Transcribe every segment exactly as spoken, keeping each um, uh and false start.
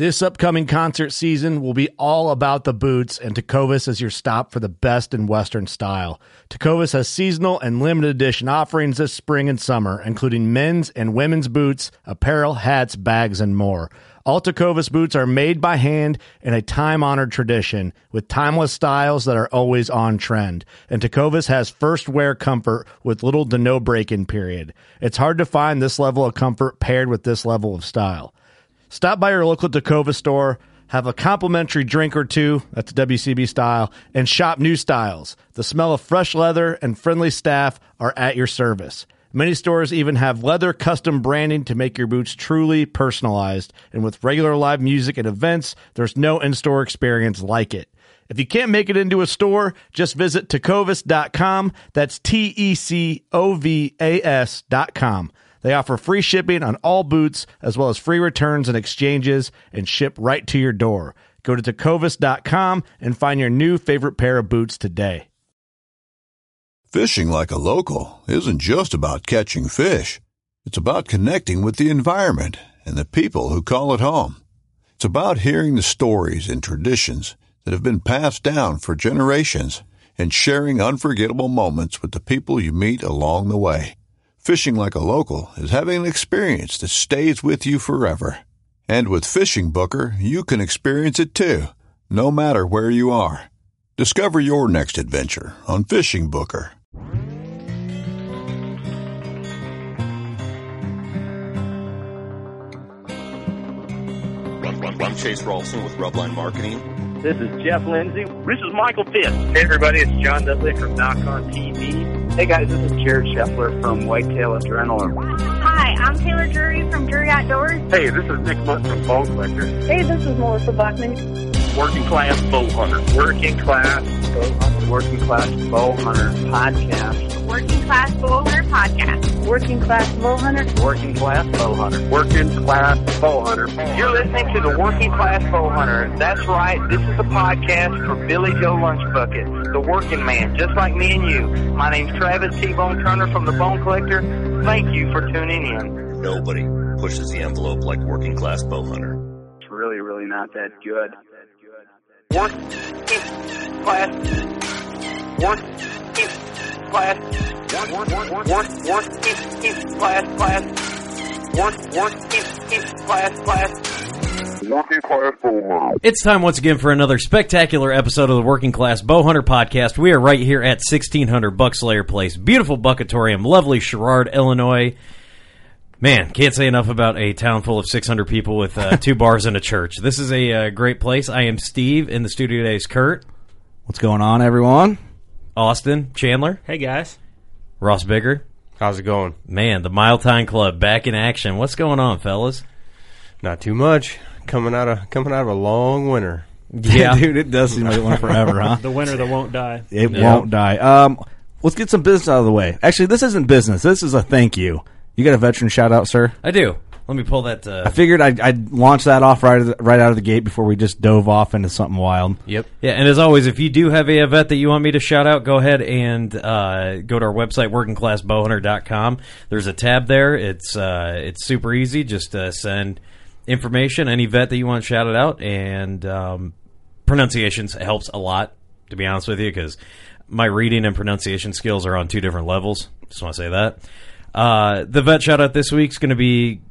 This upcoming concert season will be all about the boots, and Tecovas is your stop for the best in Western style. Tecovas has seasonal and limited edition offerings this spring and summer, including men's and women's boots, apparel, hats, bags, and more. All Tecovas boots are made by hand in a time-honored tradition with timeless styles that are always on trend. And Tecovas has first wear comfort with little to no break-in period. It's hard to find this level of comfort paired with this level of style. Stop by your local Tecovas store, have a complimentary drink or two, that's W C B style, and shop new styles. The smell of fresh leather and friendly staff are at your service. Many stores even have leather custom branding to make your boots truly personalized. And with regular live music and events, there's no in-store experience like it. If you can't make it into a store, just visit tecovas dot com. That's T E C O V A S dot com. They offer free shipping on all boots, as well as free returns and exchanges, and ship right to your door. Go to tecovas dot com and find your new favorite pair of boots today. Fishing like a local isn't just about catching fish. It's about connecting with the environment and the people who call it home. It's about hearing the stories and traditions that have been passed down for generations and sharing unforgettable moments with the people you meet along the way. Fishing like a local is having an experience that stays with you forever. And with Fishing Booker, you can experience it too, no matter where you are. Discover your next adventure on Fishing Booker. I'm Chase Rolfson with Rubline Marketing. This is Jeff Lindsay. This is Michael Fisk. Hey everybody, it's John Dudley from Knock On T V. Hey guys, this is Jared Scheffler from Whitetail Adrenaline. Hi, I'm Taylor Drury from Drury Outdoors. Hey, this is Nick Munt from Bone Collector. Hey, this is Melissa Bachman. Working Class Bow Hunter. Working Class Bow Hunter. Working Class Bow Hunter Podcast. Working Class Bow Hunter Podcast. Working Class Bow Hunter. Working Class Bow Hunter. Working Class Bow Hunter. You're listening to the Working Class Bow Hunter. That's right. This is a podcast for Billy Joe Lunchbucket, the working man, just like me and you. My name's Travis T-Bone Turner from the Bone Collector. Thank you for tuning in. Nobody pushes the envelope like Working Class Bow Hunter. It's really, really not that good. Working Class. Working Class. Work, work, work, class, class. Work, work, class, class. Working Class Bow Hunter. It's time once again for another spectacular episode of the Working Class Bow Hunter Podcast. We are right here at sixteen hundred Buckslayer Place. Beautiful Buckatorium, lovely Sherrard, Illinois. Man, can't say enough about a town full of six hundred people with uh, two bars and a church. This is a uh, great place. I am Steve. In the studio today is Kurt. What's going on, everyone? Austin. Chandler. Hey, guys. Ross Bigger. How's it going? Man, the Mile Time Club back in action. What's going on, fellas? Not too much. Coming out of coming out of a long winter. Yeah, dude, it does seem like it went forever, huh? The winter that won't die. It yeah. won't die. Um, let's get some business out of the way. Actually, this isn't business. This is a thank you. You got a veteran shout out, sir? I do. Let me pull that. Uh... I figured I'd, I'd launch that off right, the, right out of the gate before we just dove off into something wild. Yep. Yeah, and as always, if you do have a, a vet that you want me to shout out, go ahead and uh, go to our website, working class bow hunter dot com. There's a tab there. It's uh, it's super easy. Just uh, send information, any vet that you want shouted out, and um, pronunciations helps a lot, to be honest with you, because my reading and pronunciation skills are on two different levels. Just want to say that. Uh, the vet shout out this week is going to be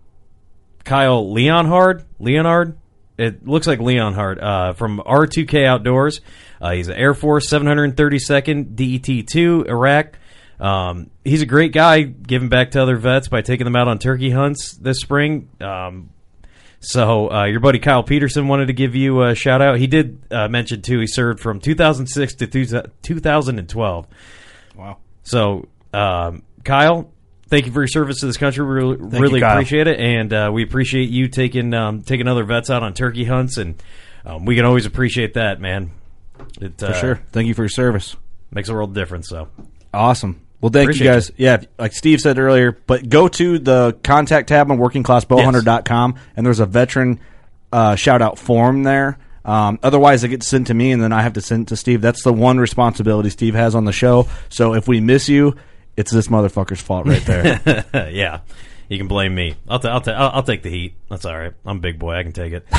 Kyle Leonhard. Leonhard? It looks like Leonhard uh, from R two K Outdoors. Uh, he's an Air Force seven hundred thirty-second D E T two, Iraq. Um, he's a great guy, giving back to other vets by taking them out on turkey hunts this spring. Um, so uh, your buddy Kyle Peterson wanted to give you a shout out. He did uh, mention, too, he served from two thousand six to two thousand twelve. Wow. So, um, Kyle, thank you for your service to this country. We really, really you, appreciate it, and uh, we appreciate you taking um, taking other vets out on turkey hunts, and um, we can always appreciate that, man. It, for uh, sure. Thank you for your service. Makes a world of difference. So awesome. Well, thank appreciate you guys. You. Yeah, like Steve said earlier, but go to the contact tab on working class bow hunter dot com, yes. and there's a veteran uh, shout out form there. Um, otherwise, it gets sent to me, and then I have to send it to Steve. That's the one responsibility Steve has on the show. So if we miss you, it's this motherfucker's fault right there. Yeah. You can blame me. I'll, t- I'll, t- I'll, I'll take the heat. That's all right. I'm a big boy. I can take it.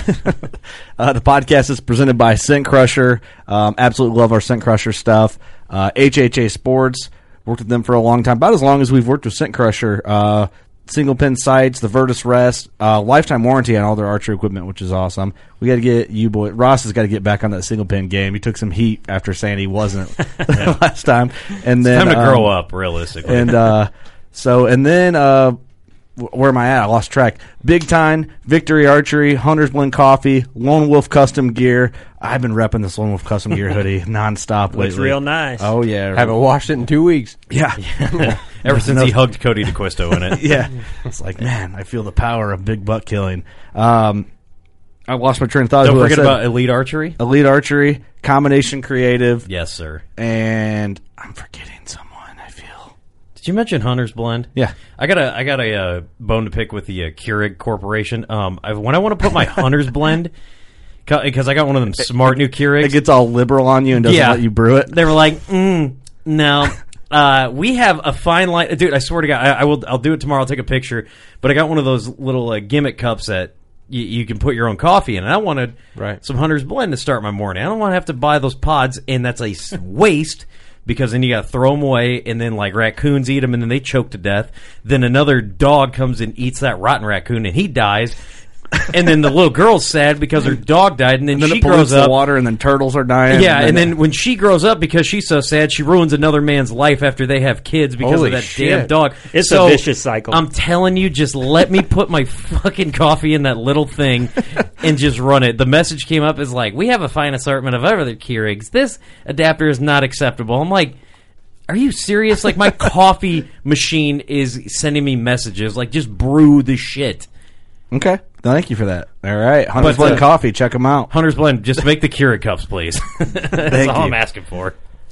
uh, the podcast is presented by Scent Crusher. Um, absolutely love our Scent Crusher stuff. Uh, H H A Sports. Worked with them for a long time, about as long as we've worked with Scent Crusher. Uh, single pin sights, the Virtus Rest, uh, lifetime warranty on all their archery equipment, which is awesome. We got to get you boy Ross has got to get back on that single pin game. He took some heat after saying he wasn't last time, and it's then time to um, grow up, realistically. And uh, so, and then uh, where am I at? I lost track. Big Time, Victory Archery, Hunter's Blend Coffee, Lone Wolf Custom Gear. I've been repping this Lone Wolf Custom Gear hoodie nonstop lately. Looks real nice. Oh yeah, haven't washed it in two weeks. Yeah, yeah. Ever since he hugged Cody DeQuisto in it. Yeah, it's like, man, I feel the power of big buck killing. Um, I lost my train of thought. Don't forget about Elite Archery. Elite Archery, Combination Creative. Yes, sir. And I'm forgetting someone. Did you mention Hunter's Blend? Yeah, I got a I got a uh, bone to pick with the uh, Keurig Corporation. Um, I, when I want to put my Hunter's Blend, because I got one of them smart new Keurigs, it gets all liberal on you and doesn't yeah, let you brew it. They were like, mm, no, uh, we have a fine line, dude. I swear to God, I, I will. I'll do it tomorrow. I'll take a picture. But I got one of those little uh, gimmick cups that you, you can put your own coffee in, and I wanted right. some Hunter's Blend to start my morning. I don't want to have to buy those pods, and that's a waste. Because then you got to throw them away, and then like raccoons eat them, and then they choke to death. Then another dog comes and eats that rotten raccoon, and he dies. And then the little girl's sad because her dog died, and then, and then she it pollutes grows up. The water, and then turtles are dying. Yeah, and then, and then when she grows up, because she's so sad, she ruins another man's life after they have kids because Holy of that shit. damn dog. It's so, a vicious cycle. I'm telling you, just let me put my fucking coffee in that little thing and just run it. The message came up as like, we have a fine assortment of other Keurigs. This adapter is not acceptable. I'm like, are you serious? Like, my coffee machine is sending me messages. Like, just brew the shit. Okay. Thank you for that. All right. Hunter's Blend uh, Coffee. Check them out. Hunter's Blend. Just make the Keurig cups, please. That's Thank all you. I'm asking for.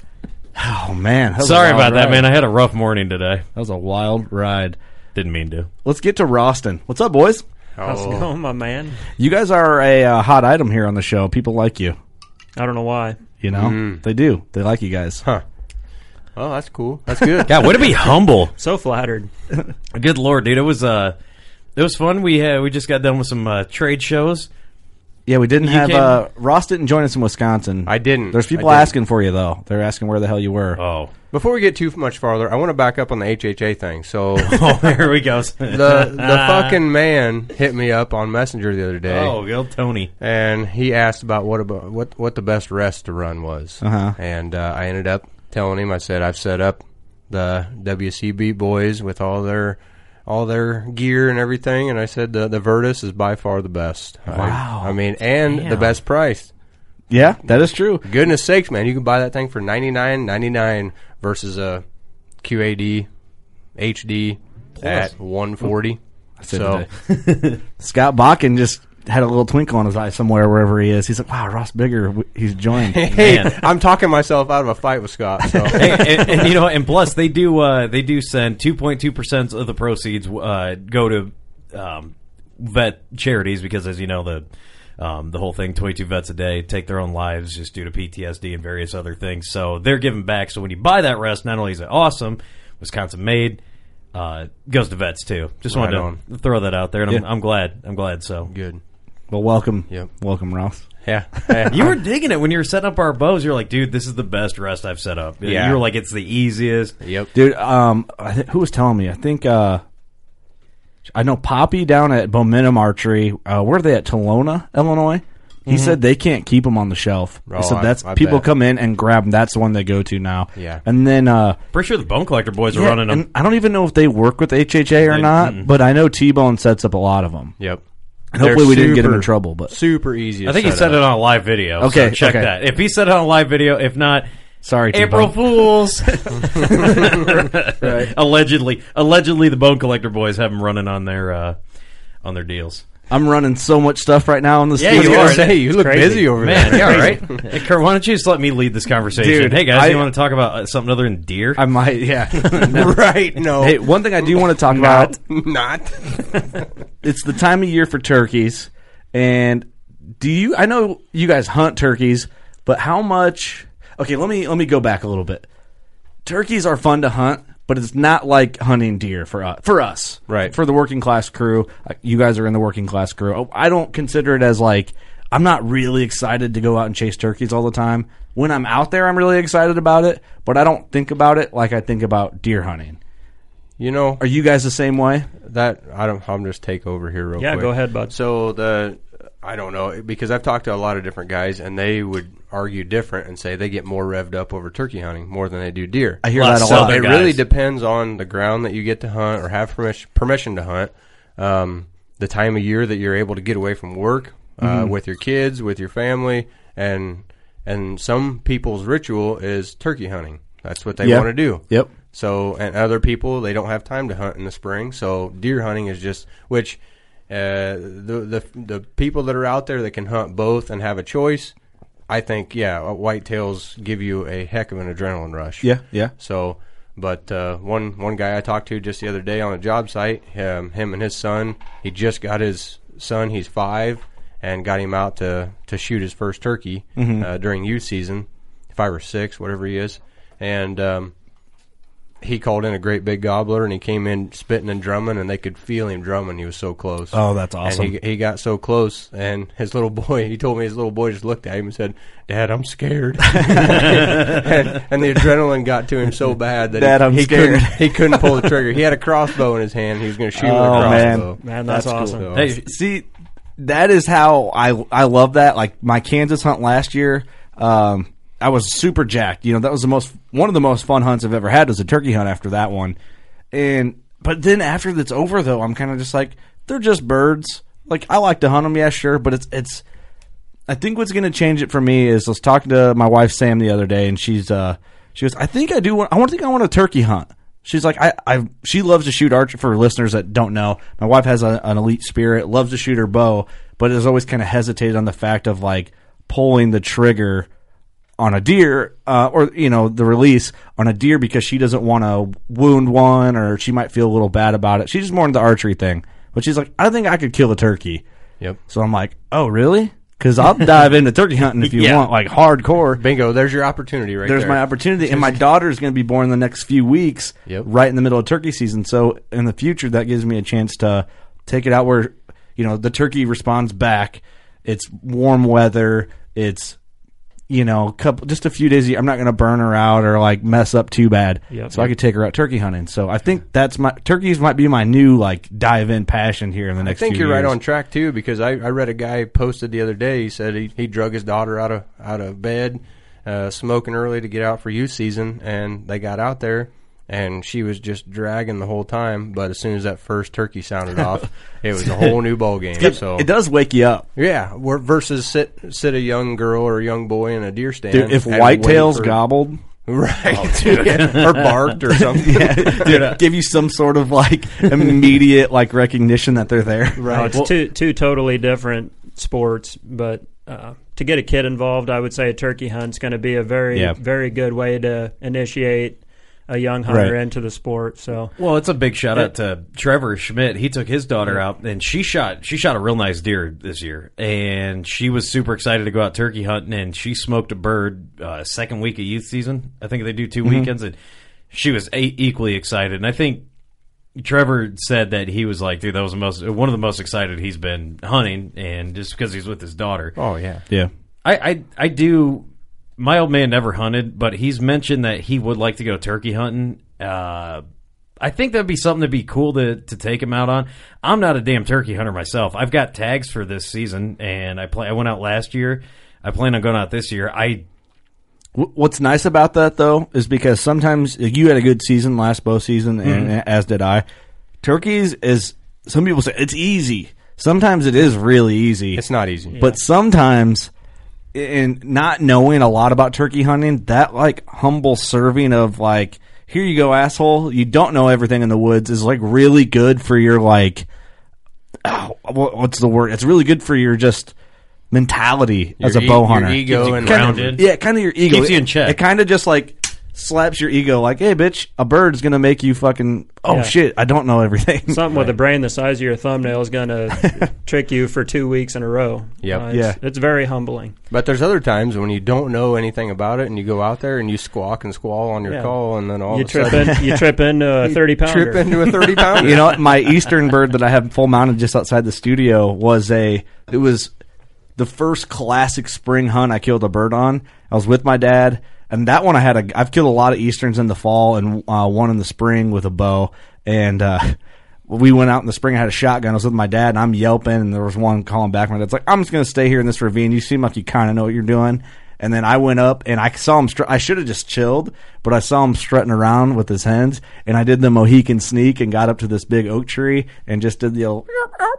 Oh, man. Sorry about ride. that, man. I had a rough morning today. That was a wild ride. Didn't mean to. Let's get to Roston. What's up, boys? How's it going, my man? You guys are a uh, hot item here on the show. People like you. I don't know why. You know? Mm. They do. They like you guys. Huh. Oh, that's cool. That's good. God, way to be humble. So flattered. Good Lord, dude. It was uh, it was fun. We uh, we just got done with some uh, trade shows. Yeah, we didn't You have came- uh, Ross didn't join us in Wisconsin. I didn't. There's people I didn't. asking for you though. They're asking where the hell you were. Oh, Before we get too much farther, I want to back up on the H H A thing. So oh, there we go. the the fucking man hit me up on Messenger the other day. Oh, good Tony. And he asked about what about what what the best rest to run was. Uh-huh. And uh, I ended up telling him, I said, I've set up the W C B boys with all their all their gear and everything, and I said the the Virtus is by far the best. Wow. I, I mean, and Damn. the best price. Yeah, that is true. Goodness sakes, man, you can buy that thing for ninety-nine ninety-nine versus a Q A D H D at one forty. So Scott Bakken just had a little twinkle in his eye somewhere wherever he is. He's like, wow, Ross Bigger, he's joined. Hey, I'm talking myself out of a fight with Scott. So. Hey, and, and you know, and plus they do uh, they do send two point two percent of the proceeds uh, go to um, vet charities because, as you know, the um, the whole thing, twenty-two vets a day take their own lives just due to P T S D and various other things. So they're giving back. So when you buy that rest, not only is it awesome, Wisconsin made, uh, goes to vets too. Just Right wanted on. to throw that out there, and I'm, Yeah. I'm glad. I'm glad. So Good. Well, welcome. Yep. Welcome, Ross. Yeah. yeah. you were digging it when you were setting up our bows. You're like, dude, this is the best rest I've set up. Yeah. You were like, it's the easiest. Yep. Dude, um, I th- who was telling me? I think uh, I know Poppy down at Momentum Archery. Uh, where are they at? Tolona, Illinois. He said they can't keep them on the shelf. Oh, He said I- that's I people bet. come in and grab them. That's the one they go to now. Yeah. And then uh, Pretty sure the Bone Collector boys are yeah, running them. and I don't even know if they work with H H A or They- not, mm. but I know T-Bone sets up a lot of them. Yep. And hopefully we They're didn't get him in super- trouble. But Super easy. I think he set said up. it on a live video. Okay, so check okay. that. If he said it on a live video, if not, sorry, April T-Bone. Fools. Right. Allegedly, allegedly, the Bone Collector boys have them running on their uh, on their deals. I'm running so much stuff right now in the Yeah, studio. you I are. was gonna say, you look crazy. busy over Man, there. yeah, all right. Hey, Kurt, why don't you just let me lead this conversation? Dude, hey guys, I- you want to talk about uh, something other than deer? I might, yeah. Right? No. Hey, one thing I do want to talk about, Not. it's the time of year for turkeys. And do you, I know you guys hunt turkeys, but how much, okay, let me, let me go back a little bit. Turkeys are fun to hunt, but it's not like hunting deer for us. For us, right? For the working class crew, you guys are in the working class crew. I don't consider it as like I'm not really excited to go out and chase turkeys all the time. When I'm out there, I'm really excited about it, but I don't think about it like I think about deer hunting. You know, are you guys the same way? That I don't. I'm just take over here real yeah, quick. Yeah, go ahead, bud. So the I don't know because I've talked to a lot of different guys, and they would argue different and say they get more revved up over turkey hunting more than they do deer. I hear that a lot. So it really depends on the ground that you get to hunt or have permission permission to hunt, um, the time of year that you're able to get away from work uh, mm-hmm. with your kids, with your family, and and some people's ritual is turkey hunting. That's what they yep. want to do. Yep. So, and other people, they don't have time to hunt in the spring. So deer hunting is just, which uh, the, the the people that are out there that can hunt both and have a choice, I think, yeah, whitetails give you a heck of an adrenaline rush. Yeah, yeah. So, but uh, one one guy I talked to just the other day on a job site, um, him and his son, he just got his son, he's five, and got him out to, to shoot his first turkey mm-hmm. uh, during youth season, five or six, whatever he is. And um, he called in a great big gobbler, and he came in spitting and drumming, and they could feel him drumming. He was so close. Oh, that's awesome. And he, he got so close, and his little boy, he told me his little boy just looked at him and said, "Dad, I'm scared." and, and the adrenaline got to him so bad that Dad, he, I'm he, scared. couldn't, he couldn't pull the trigger. He had a crossbow in his hand. He was going to shoot oh, with a crossbow. Man, man that's, that's awesome. Cool. Hey, see, that is how I I love that. Like my Kansas hunt last year, um, I was super jacked. You know, that was the most one of the most fun hunts I've ever had was a turkey hunt after that one. And but then after that's over, though, I'm kind of just like, they're just birds. Like I like to hunt them, yeah, sure, but it's it's. I think what's going to change it for me is I was talking to my wife Sam the other day, and she's uh she goes, I think I do want I want to think I want a turkey hunt. She's like, I, I she loves to shoot archery. For listeners that don't know, my wife has a, an elite spirit, loves to shoot her bow, but has always kind of hesitated on the fact of like pulling the trigger on a deer, uh, or you know, the release on a deer because she doesn't want to wound one, or she might feel a little bad about it. She's just more into the archery thing, but she's like, I think I could kill a turkey. Yep. So I'm like, oh really? Because I'll dive into turkey hunting if you yeah. want, like hardcore. Bingo, there's your opportunity right there's there. There's my opportunity, and my daughter is going to be born in the next few weeks, yep. right in the middle of turkey season. So in the future, that gives me a chance to take it out where, you know, the turkey responds back. It's warm weather. It's, you know, couple just a few days. I'm not going to burn her out or like mess up too bad. Yep. So I could take her out turkey hunting. So I think that's my turkeys might be my new like dive in passion here in the next. I think few you're years. right on track too, because I, I read a guy posted the other day. He said he he drug his daughter out of out of bed, uh, smoking early to get out for youth season, and they got out there. And she was just dragging the whole time, but as soon as that first turkey sounded off, it was a whole new ball game. It, so it does wake you up, yeah. Versus sit sit a young girl or a young boy in a deer stand. Dude, if whitetails gobbled, right, oh, yeah. or barked or something, yeah, dude, give you some sort of like immediate like recognition that they're there. Right, no, it's well, two two totally different sports, but uh, to get a kid involved, I would say a turkey hunt's going to be a very yeah. very good way to initiate a young hunter right. into the sport. So well, it's a big shout out to Trevor Schmidt. He took his daughter out, and she shot she shot a real nice deer this year, and she was super excited to go out turkey hunting, and she smoked a bird uh, second week of youth season. I think they do two mm-hmm. weekends, and she was a- equally excited. And I think Trevor said that he was like, dude, that was the most one of the most excited he's been hunting, and just because he's with his daughter. Oh yeah, yeah. I I, I do. My old man never hunted, but he's mentioned that he would like to go turkey hunting. Uh, I think that'd be something that'd be cool to, to take him out on. I'm not a damn turkey hunter myself. I've got tags for this season, and I play. I went out last year. I plan on going out this year. I. What's nice about that though is because sometimes you had a good season last bow season, and mm-hmm. as did I. Turkeys is some people say it's easy. Sometimes it is really easy. It's not easy, but yeah. sometimes. And not knowing a lot about turkey hunting, that like humble serving of like, here you go, asshole. You don't know everything in the woods is like really good for your like, oh, what's the word? It's really good for your just mentality your as a e- bow hunter. Your ego and grounded. Yeah, kind of your ego. Keeps you in check. It, it kind of just like slaps your ego like, hey, bitch, a bird's going to make you fucking, oh, Yeah. shit, I don't know everything. Something with a brain the size of your thumbnail is going to trick you for two weeks in a row. Yep. Uh, it's, Yeah. it's very humbling. But there's other times when you don't know anything about it, and you go out there and you squawk and squall on your Yeah. call, and then all You of a trip sudden in, you trip into a thirty pounder. trip into a thirty pounder. You know what? My eastern bird that I have full mounted just outside the studio was a, it was the first classic spring hunt I killed a bird on. I was with my dad, and that one I had a, I've killed a lot of easterns in the fall and uh, one in the spring with a bow. And uh, we went out in the spring. I had a shotgun. I was with my dad, and I'm yelping, and there was one calling back. My dad's like, I'm just going to stay here in this ravine. You seem like you kind of know what you're doing. And then I went up, and I saw him. Str- I should have just chilled, but I saw him strutting around with his hens, and I did the Mohican sneak and got up to this big oak tree and just did the old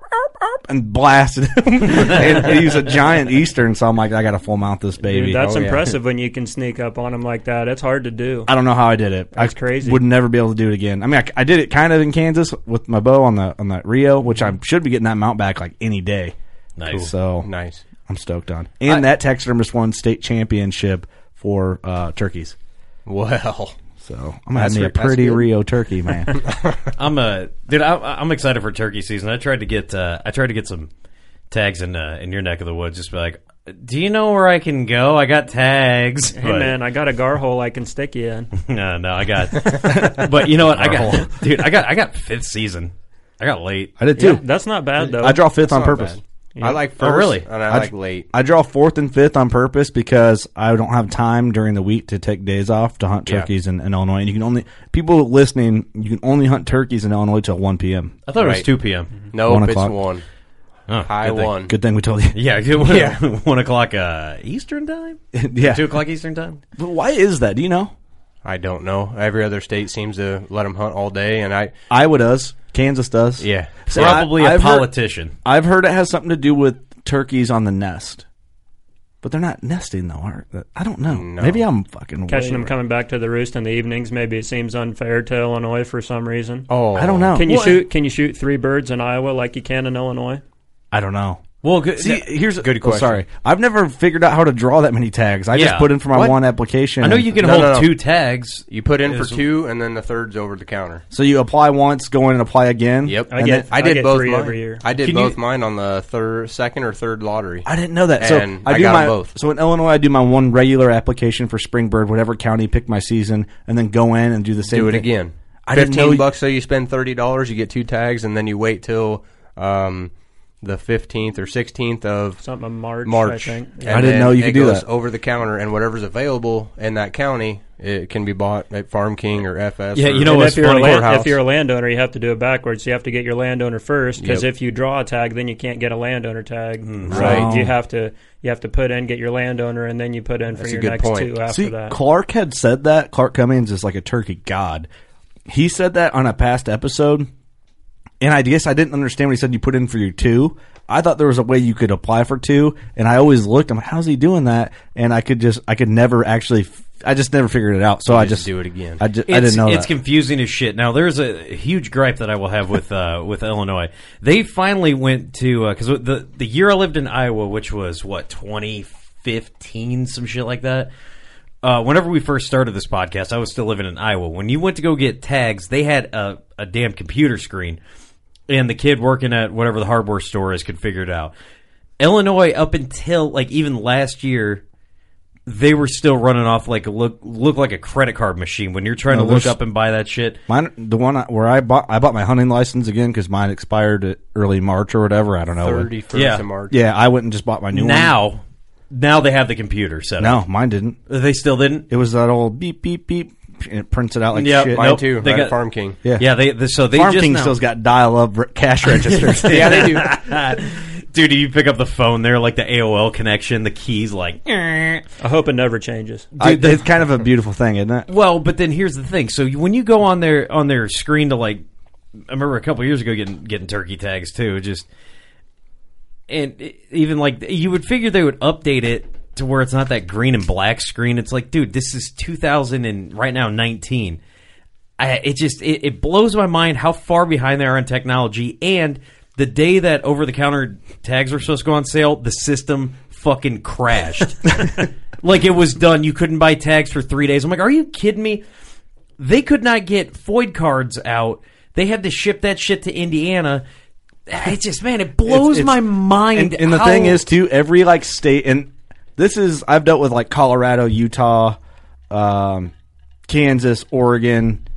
and blasted him. and, and he's a giant eastern, so I'm like, I got to full mount this baby. Dude, that's Oh, yeah. impressive when you can sneak up on them like that. It's hard to do. I don't know how I did it. That's I crazy. would never be able to do it again. I mean, I, I did it kind of in Kansas with my bow on the on that Rio, which I should be getting that mount back like any day. Nice. So Nice. I'm stoked on. And I- that taxidermist won state championship for uh, turkeys. Well, So I'm gonna That's have me a re- that's pretty good. Rio turkey, man. I'm a dude. I, I'm excited for turkey season. I tried to get uh, I tried to get some tags in uh, in your neck of the woods. Just be like, do you know where I can go? I got tags. Hey, But- man, I got a gar hole I can stick you in. no, no, I got. But you know what? I got, dude. I got I got fifth season. I got late. I did too. Yeah, that's not bad, though. I draw fifth That's on not purpose. bad. Yeah. I like Oh, first, really? and I, I like d- late. I draw fourth and fifth on purpose because I don't have time during the week to take days off to hunt Yeah. turkeys in, in Illinois. And you can only people listening, you can only hunt turkeys in Illinois till one p.m. I thought it was Right. two p.m. Nope, One it's o'clock. one. Oh, High good thing. one. Good thing we told you. Yeah, good- Yeah. one o'clock uh, Eastern time. yeah. Two o'clock Eastern time. But why is that? Do you know? I don't know. Every other state seems to let them hunt all day, and I Iowa does. Kansas does. yeah. So Probably I- a I've heard- politician. I've heard it has something to do with turkeys on the nest, but they're not nesting though. Are they? I don't know. No. Maybe I'm fucking Catching way them wrong. coming back to the roost in the evenings, maybe it seems unfair to Illinois for some reason. Oh, I don't know. Can you Well, shoot? Can you shoot three birds in Iowa like you can in Illinois? I don't know. Well, good. See, here's Good oh, question. sorry, I've never figured out how to draw that many tags. I Yeah. just put in for my What? one application. I know you can No, hold no, no. two tags. You put in Is- for two, and then the third's over the counter. So you apply once, go in and apply again. Yep, I And get- then- I did get both three mine. every year. I did Can both you- mine on the third, second or third lottery. I didn't know that. So And I I do got my 'em both. So in Illinois, I do my one regular application for spring bird, whatever county, pick my season, and then go in and do the same. Do it thing. again. I didn't know Fifteen you- bucks, so you spend thirty dollars, you get two tags, and then you wait till um, the fifteenth or sixteenth of Something in March, March. I think. And I didn't then know you it could do goes that. over the counter, and whatever's available in that county, it can be bought at Farm King or F S. Yeah, or you know And what's if you're, a funny? land, Courthouse. if you're a landowner, you have to do it backwards. You have to get your landowner first, because Yep. if you draw a tag, then you can't get a landowner tag. So right. you have to you have to put in, get your landowner, and then you put in for That's a your good next point. two after See, that. Clark had said that. Clark Cummings is like a turkey god. He said that on a past episode, and I guess I didn't understand when he said you put in for your two. I thought there was a way you could apply for two, and I always looked. I'm like, how's he doing that? And I could just, I could never actually, f- I just never figured it out. So I just just do it again. I, just, It's, I didn't know it's that. confusing as shit. Now, there's a huge gripe that I will have with uh, with Illinois. They finally went to because the the year I lived in Iowa, which was what twenty fifteen, some shit like that. Uh, whenever we first started this podcast, I was still living in Iowa. When you went to go get tags, they had a, a damn computer screen, and the kid working at whatever the hardware store is could figure it out. Illinois, up until like even last year, they were still running off like a look look like a credit card machine when you're trying No, to look there's- up and buy that shit. Mine, the one I- where I bought, I bought my hunting license again because mine expired at early March or whatever. I don't know. thirty-first Yeah. of March. Yeah, I went and just bought my new one. Now, now they have the computer set up. No, mine didn't. They still didn't. It was that old beep beep beep, and it prints it out like Yeah, shit. Mine Nope, too. they Right got- at Farm King. Yeah, Yeah, they, they so they Farm just King now, still's got dial-up r- cash registers. Yeah, they do. Dude, you pick up the phone there, like the A O L connection, the keys, like. I hope it never changes. I, it's kind of a beautiful thing, isn't it? Well, but then here's the thing. So you- when you go on their on their screen to like, I remember a couple years ago getting getting turkey tags too. Just and it- even like you would figure they would update it to where it's not that green and black screen. It's like, dude, this is two thousand and right now nineteen. I, it just it, it blows my mind how far behind they are in technology. And the day that over the counter tags were supposed to go on sale, the system fucking crashed. like it was done. You couldn't buy tags for three days. I'm like, are you kidding me? They could not get Foyd cards out. They had to ship that shit to Indiana. It just, man, it blows it's, it's, my mind. And, and the how... thing is, too, every like state, and this is, I've dealt with like Colorado, Utah, um, Kansas, Oregon,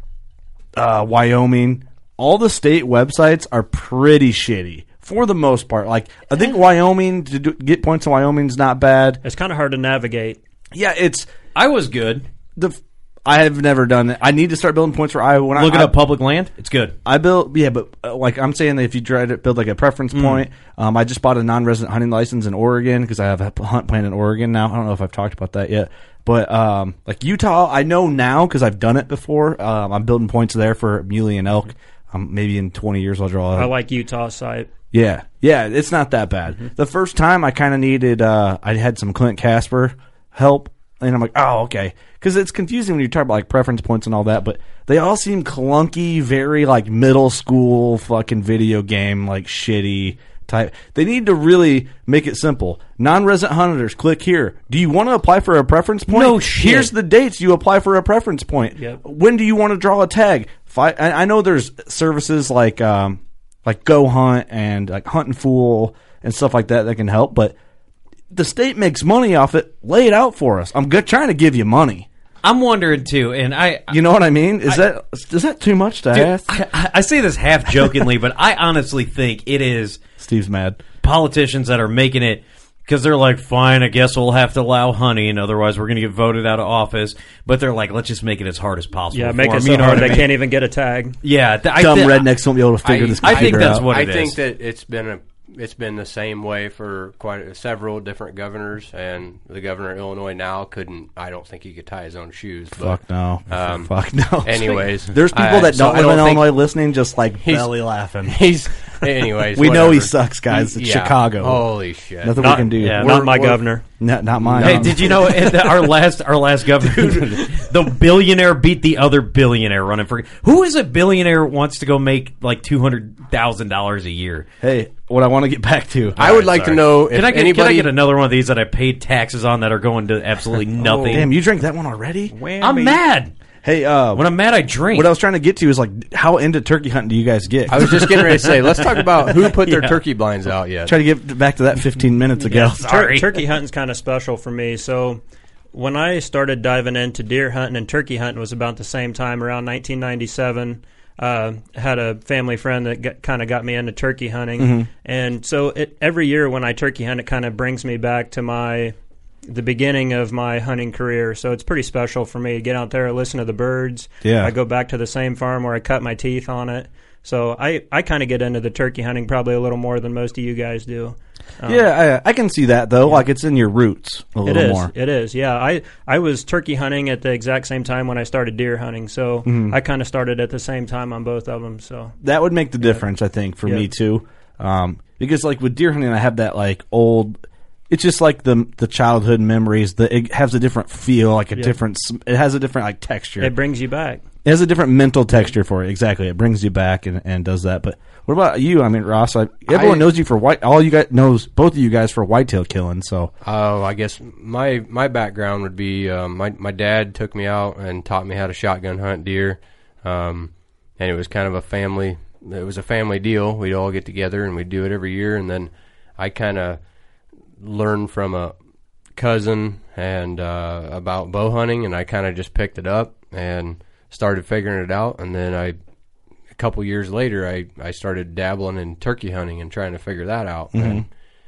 uh, Wyoming. All the state websites are pretty shitty for the most part. Like, I think Wyoming, to do, get points in Wyoming is not bad. It's kind of hard to navigate. Yeah, it's. I was good. The I have never done it. I need to start building points for Iowa. When Looking I, up public land, it's good. I built, yeah, but uh, like I'm saying that if you try to build like a preference mm. point, um, I just bought a non-resident hunting license in Oregon because I have a hunt plan in Oregon now. I don't know if I've talked about that yet, but um, like Utah, I know now because I've done it before. Um, I'm building points there for muley and elk. Um, maybe in twenty years I'll draw. I like Utah site. Yeah, yeah, it's not that bad. Mm-hmm. The first time I kind of needed, uh, I had some Clint Casper help. And I'm like, oh, okay. Because it's confusing when you talk about like preference points and all that, but they all seem clunky, very like middle school fucking video game, like shitty type. They need to really make it simple. Non-resident hunters, click here. Do you want to apply for a preference point? No shit. Here's the dates you apply for a preference point. Yep. When do you want to draw a tag? Fi- I, I know there's services like um, like Go Hunt and like Hunt and Fool and stuff like that that can help, but the state makes money off it. Lay it out for us. I'm good, trying to give you money. I'm wondering too, and I, you know what I mean? Is I, that is that too much to dude, ask? I, I say this half jokingly, but I honestly think it is. Steve's mad. Politicians that are making it because they're like, fine, I guess we'll have to allow hunting, otherwise we're going to get voted out of office. But they're like, let's just make it as hard as possible. Yeah, make for it them. so you know hard they I mean? can't even get a tag. Yeah, th- dumb I th- rednecks won't be able to figure I, this. I think that's out. what I it think is. that it's been a. It's been the same way for quite several different governors, and the governor of Illinois now couldn't. I don't think he could tie his own shoes. But, Fuck no. Um, Fuck no. Anyways, there's people I, that so don't I live don't in think, Illinois listening, just like belly laughing. He's anyways. we whatever. know he sucks, guys. It's yeah. Chicago. Holy shit! Nothing not, we can do. Yeah, we're, not my we're, governor. Not, not mine. Hey, did you know our last our last governor, the billionaire beat the other billionaire running for? Who is a billionaire wants to go make like two hundred thousand dollars a year? Hey, what I want to get back to, I would like sorry. to know if can I get anybody. Can I get another one of these that I paid taxes on that are going to absolutely nothing? Oh, damn, you drank that one already? Whammy. I'm mad. Hey, uh, when I'm mad, I drink. What I was trying to get to is like, how into turkey hunting do you guys get? I was just getting ready to say, let's talk about who put their Yeah. turkey blinds out yet. Try to get back to that fifteen minutes ago. Yeah, tur- turkey hunting's kind of special for me. So when I started diving into deer hunting and turkey hunting was about the same time, around nineteen ninety-seven. Uh, had a family friend that kind of got me into turkey hunting, mm-hmm. and so it, every year when I turkey hunt, it kind of brings me back to my the beginning of my hunting career. So it's pretty special for me to get out there and listen to the birds. Yeah, I go back to the same farm where I cut my teeth on it. So I, I kind of get into the turkey hunting probably a little more than most of you guys do. Um, yeah, I, I can see that though. Yeah. Like it's in your roots a little it is, more. It is. Yeah, I I was turkey hunting at the exact same time when I started deer hunting. So mm-hmm. I kind of started at the same time on both of them. So that would make the yeah. difference, I think, for yeah. me too. Um, because like with deer hunting, I have that like old. It's just like the the childhood memories. The it has a different feel, like a yeah. different. It has a different like texture. It brings you back. It has a different mental texture for it. Exactly, it brings you back and, and does that. But what about you? I mean, Ross, I, everyone I, knows you for white. All you guys knows both of you guys for whitetail killing. So, oh, I guess my my background would be um, my my dad took me out and taught me how to shotgun hunt deer, um, and it was kind of a family. It was a family deal. We'd all get together and we'd do it every year, and then I kind of learned from a cousin and uh, about bow hunting, and I kind of just picked it up and started figuring it out. And then I, a couple years later, I, I started dabbling in turkey hunting and trying to figure that out. Mm-hmm. And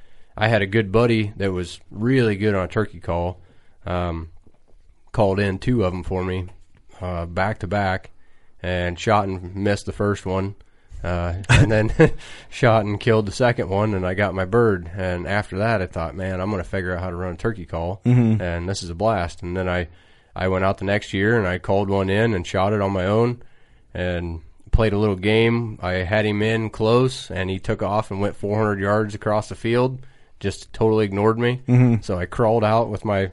I had a good buddy that was really good on a turkey call, um, called in two of them for me, uh, back to back, and shot and missed the first one. Uh, and then shot and killed the second one, and I got my bird. And after that, I thought, man, I'm going to figure out how to run a turkey call, mm-hmm. and this is a blast. And then I, I went out the next year, and I called one in and shot it on my own and played a little game. I had him in close, and he took off and went four hundred yards across the field, just totally ignored me. Mm-hmm. So I crawled out with my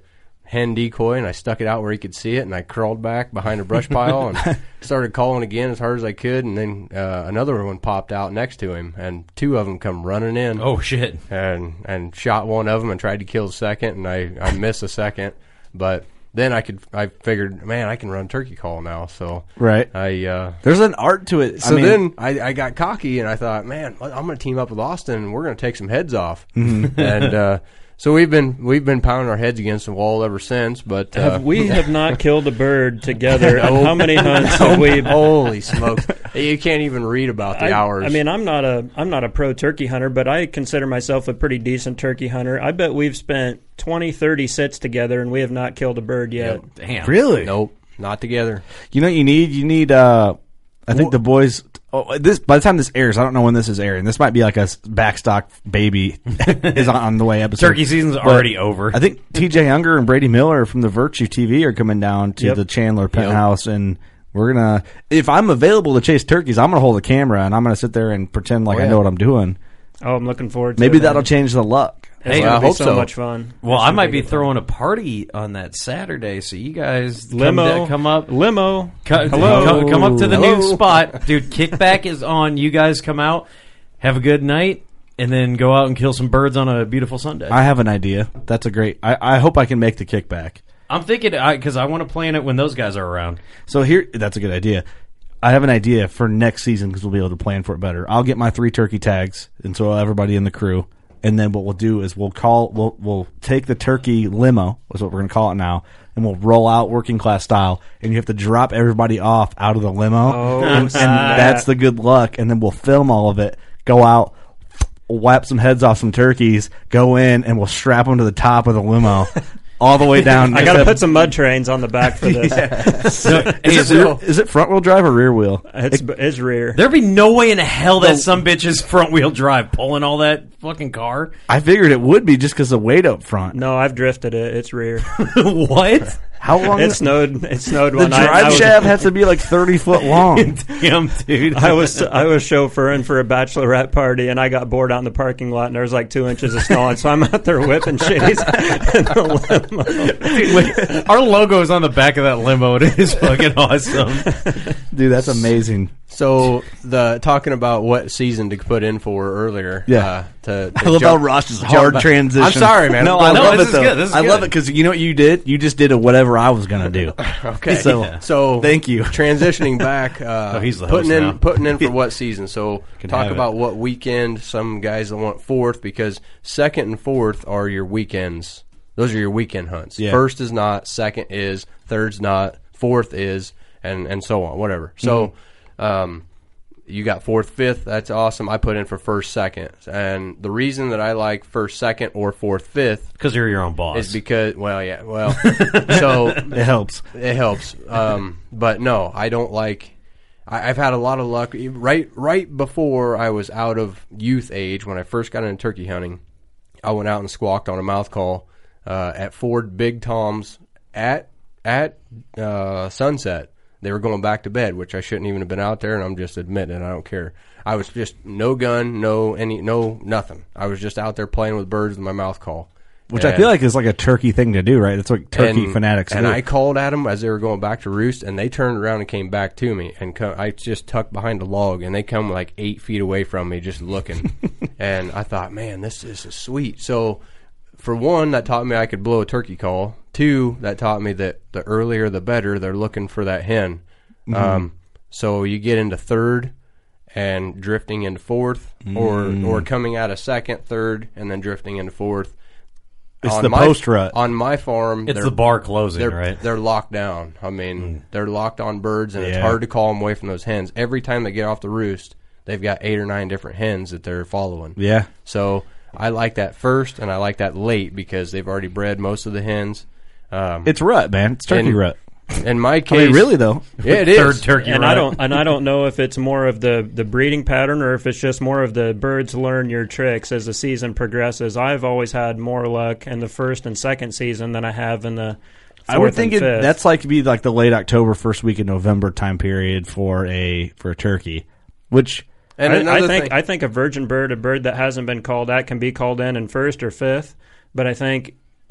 hen decoy, and I stuck it out where he could see it, and I crawled back behind a brush pile and started calling again as hard as I could, and then uh, another one popped out next to him, and two of them come running in. Oh, shit. And and shot one of them and tried to kill the second, and I, I missed the second. But then I could I figured, man, I can run turkey call now. So right. I uh, There's an art to it. So I mean, then I, I got cocky, and I thought, man, I'm going to team up with Austin, and we're going to take some heads off. Mm-hmm. And uh, so we've been we've been pounding our heads against the wall ever since. But uh, have we have not killed a bird together. And how many hunts have we? Holy smokes! You can't even read about the I, hours. I mean, I'm not a I'm not a pro turkey hunter, but I consider myself a pretty decent turkey hunter. I bet we've spent twenty, thirty sits together, and we have not killed a bird yet. Yep. Damn. Really? Nope, not together. You know what you need? You need, uh, I think the boys, oh, this by the time this airs, I don't know when this is airing. This might be like a backstock baby is on, on the way episode. Turkey season's But already over. I think T J Younger and Brady Miller from the Virtue T V are coming down to Yep. the Chandler penthouse, yep. and we're going to, if I'm available to chase turkeys, I'm going to hold the camera, and I'm going to sit there and pretend like oh, yeah. I know what I'm doing. Oh, I'm looking forward to Maybe it. that'll man. change the luck. It's Hey, gonna I be hope so, so. much fun. Well, It's I gonna might be good throwing fun. a party on that Saturday, so you guys limo come, come up. limo. Co- Hello. Come, come up to the Hello. new spot, dude. Kickback is on. You guys come out, have a good night, and then go out and kill some birds on a beautiful Sunday. I have an idea. That's a great, I, I hope I can make the kickback. I'm thinking because I, I want to plan it when those guys are around. So here, that's a good idea. I have an idea for next season because we'll be able to plan for it better. I'll get my three turkey tags, and so will everybody in the crew. And then what we'll do is we'll call, we'll we'll take the turkey limo, is what we're going to call it now, and we'll roll out working class style. And you have to drop everybody off out of the limo, Oh, and, and snap. that's the good luck. And then we'll film all of it, go out, wipe some heads off some turkeys, go in, and we'll strap them to the top of the limo. All the way down. I got to put some mud trains on the back for this. Yeah. So, is, it rear, is it front wheel drive or rear wheel? It's, it's rear. There'd be no way in hell that some bitch is front wheel drive pulling all that fucking car. I figured it would be just because of weight up front. No, I've drifted it. It's rear. What? How long? It snowed. It snowed the one night. drive shaft has to be like thirty foot long. Damn, dude. I was I was chauffeuring for a bachelorette party, and I got bored out in the parking lot, and there was like two inches of snow, and so I'm out there whipping shitties in the limo. Dude, our logo is on the back of that limo. It is fucking awesome, dude. That's amazing. So the talking about what season to put in for earlier. Yeah, uh, to, to I love jump, how Ross's hard transition. I'm sorry, man. No, Go I on. love this it is though. good. This is I good. love it because you know what you did. You just did a whatever I was gonna do. Okay, so yeah. so thank you. Transitioning back, uh, Oh, he's the putting host in now. putting in for what season? So Can talk have it. about what weekend. Some guys that want fourth because second and fourth are your weekends. Those are your weekend hunts. Yeah. First is not, second is, third's not, fourth is, and and so on. Whatever. So. Mm-hmm. Um, You got fourth, fifth. That's awesome. I put in for first, second, and the reason that I like first, second, or fourth, fifth because you're your own boss. is because, well, yeah, well, so it helps. It helps. Um, but no, I don't like. I, I've had a lot of luck. Right, right before I was out of youth age, when I first got into turkey hunting, I went out and squawked on a mouth call uh, at Ford Big Tom's at at uh, sunset. They were going back to bed, which I shouldn't even have been out there, and I'm just admitting it. I don't care. I was just no gun, no any, no nothing. I was just out there playing with birds with my mouth call. Which and, I feel like is like a turkey thing to do, right? It's what turkey and, fanatics and do. I called at them as they were going back to roost, and they turned around and came back to me. And co- I just tucked behind a log, and they come like eight feet away from me just looking. And I thought, man, this, this is sweet. So for one, that taught me I could blow a turkey call. Two, that taught me that the earlier the better. They're looking for that hen. Mm-hmm. Um, so you get into third and drifting into fourth, mm. or or coming out of second, third, and then drifting into fourth. It's on the my, post rut. On my farm, it's the bar closing, they're, right? They're locked down. I mean, mm. they're locked on birds, and yeah. it's hard to call them away from those hens. Every time they get off the roost, they've got eight or nine different hens that they're following. Yeah. So I like that first, and I like that late because they've already bred most of the hens. Um, it's rut, man. It's turkey and, rut. In my case, I mean, really though, yeah, it third is. turkey, and rut. I don't, and I don't know if it's more of the the breeding pattern or if it's just more of the birds learn your tricks as the season progresses. I've always had more luck in the first and second season than I have in the. I would think it, that's like to be like the late October, first week of November time period for a for a turkey, which. And I, I think thing. I think a virgin bird, a bird that hasn't been called at, can be called in in first or fifth. But I think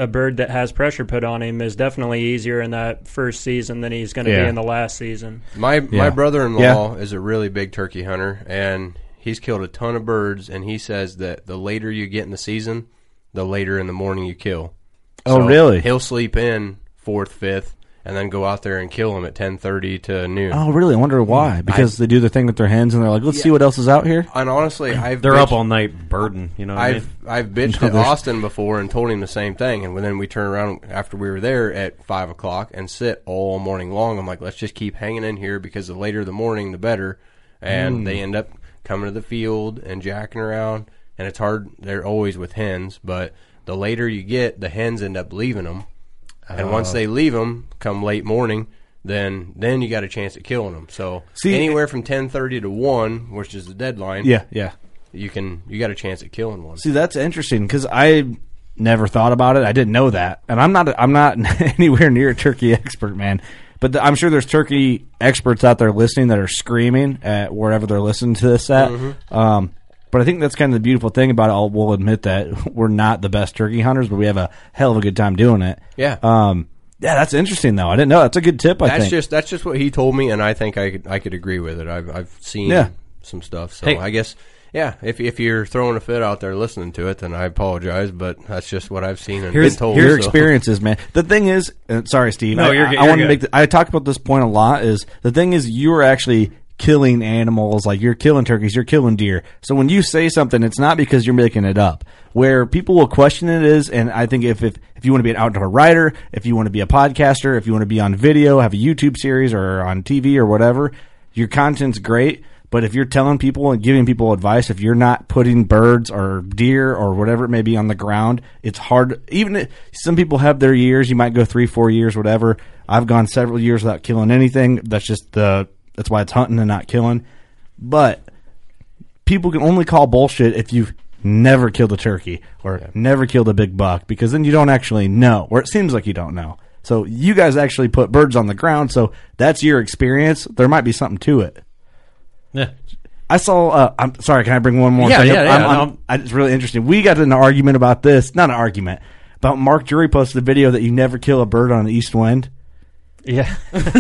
a bird that has pressure put on him is definitely easier in that first season than he's going to Yeah. be in the last season. My Yeah. my brother-in-law Yeah. is a really big turkey hunter, and he's killed a ton of birds, and he says that the later you get in the season, the later in the morning you kill. Oh, So really? He'll sleep in fourth, fifth, and then go out there and kill them at ten thirty to noon. Oh, really? I wonder why. Because I- they do their thing with their hens, and they're like, let's Yeah. see what else is out here. And honestly, I've They're bitched, up all night birding. You know, what I mean? I've I've bitched No, at there's- Austin before and told him the same thing, and then we turn around after we were there at five o'clock and sit all morning long. I'm like, let's just keep hanging in here because the later the morning, the better. And Mm. they end up coming to the field and jacking around, and it's hard. They're always with hens, but the later you get, the hens end up leaving them, and once Oh. they leave them, come late morning, then then you got a chance at killing them. So See, anywhere from ten thirty to one, which is the deadline. Yeah, yeah. You can you got a chance at killing one. See, that's interesting because I never thought about it. I didn't know that, and I'm not. I'm not anywhere near a turkey expert, man. But the, I'm sure there's turkey experts out there listening that are screaming at wherever they're listening to this at. Mm-hmm. Um, but I think that's kind of the beautiful thing about it. I'll, we'll admit that we're not the best turkey hunters, but we have a hell of a good time doing it. Yeah. Um, yeah, that's interesting though. I didn't know. That's a good tip. I That's think. just that's just what he told me, and I think I could I could agree with it. I've I've seen Yeah. some stuff, so Hey. I guess yeah. If if you're throwing a fit out there listening to it, then I apologize, but that's just what I've seen and Here's been told. your so. experiences, man. The thing is, uh, sorry, Steve. No, I, you're I, good, I you're want to good. make. The, I talked about this point a lot. Is the thing is you are actually killing animals, like you're killing turkeys, you're killing deer. So when you say something, it's not because you're making it up. Where people will question it is, and I think if if, if you want to be an outdoor writer, if you want to be a podcaster, if you want to be on video, have a YouTube series or on T V or whatever, your content's great. But if you're telling people and giving people advice, if you're not putting birds or deer or whatever it may be on the ground, it's hard. Even if, some people have their years, you might go three, four years, whatever. I've gone several years without killing anything. That's just the that's why it's hunting and not killing. But people can only call bullshit if you've never killed a turkey or yeah. never killed a big buck, because then you don't actually know, or it seems like you don't know. So you guys actually put birds on the ground, so that's your experience. There might be something to it. Yeah. I saw. Uh, I'm sorry. Can I bring one more? Yeah, thing yeah, up? yeah. I'm, I'm, no. I, it's really interesting. We got in an argument about this. Not an argument. About Mark Drury posted a video that you never kill a bird on an east wind. Yeah.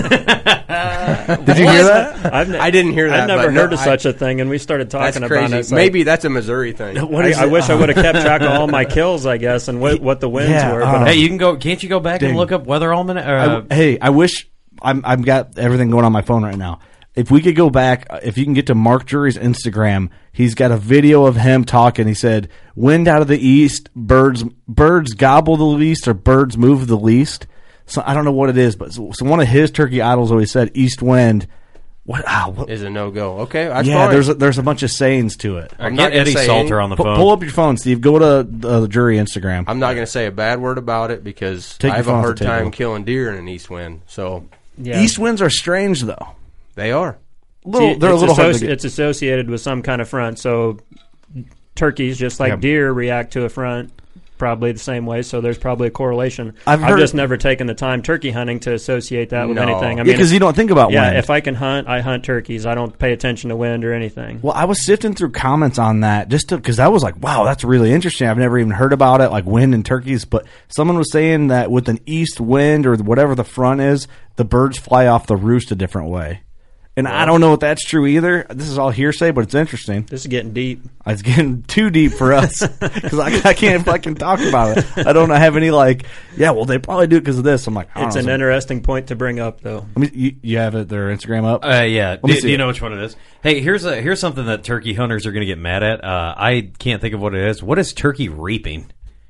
Did you hear that? I've ne- I didn't hear that. I've never but no, heard of I- such a thing, and we started That's talking crazy. about it. It's Maybe like, that's a Missouri thing. What I, is I it? wish I Uh, would have kept track of all my kills, I guess, and what, what the wins Yeah, were. But uh, Hey, you can go. Can't you go back Dang. and look up Weather Almanac? Uh, I, hey, I wish I'm, I've got everything going on my phone right now. If we could go back, if you can get to Mark Drury's Instagram, he's got a video of him talking. He said, "Wind out of the east, birds birds gobble the least, or birds move the least." So I don't know what it is, but so, so one of his turkey idols always said, "East wind." What? Ah, what Is a no go. Okay, that's yeah, fine. there's a, there's a bunch of sayings to it. I'm get not gonna Eddie say Salter any- on the Pu- phone. pull up your phone, Steve. Go to uh, the Drury Instagram. I'm not going to say a bad word about it because Take I your have phone a off hard the table. time killing deer in an east wind. So yeah. East winds are strange, though. they are. Little, See, they're a it's little hard associ- to get. It's associated with some kind of front. So turkeys, just like Yeah. deer, react to a front probably the same way. So there's probably a correlation. I've I've, heard- just never taken the time turkey hunting to associate that with No. anything. I Yeah, mean, because if- you don't think about yeah, wind. if I can hunt, I hunt turkeys. I don't pay attention to wind or anything. Well, I was sifting through comments on that just because I was like, wow, that's really interesting. I've never even heard about it, like wind and turkeys. But someone was saying that with an east wind or whatever the front is, the birds fly off the roost a different way. And I don't know if that's true either. This is all hearsay, but it's interesting. This is getting deep. It's getting too deep for us because I, I can't fucking talk about it. I don't have any like, yeah, well, they probably do it because of this. I'm like, I don't It's know, an so- interesting point to bring up, though. Let me, you, you have it, their Instagram up? Uh, yeah. Let me Do, see do you it. know which one it is? Hey, here's a here's something that turkey hunters are going to get mad at. Uh, I can't think of what it is. What is turkey reaping?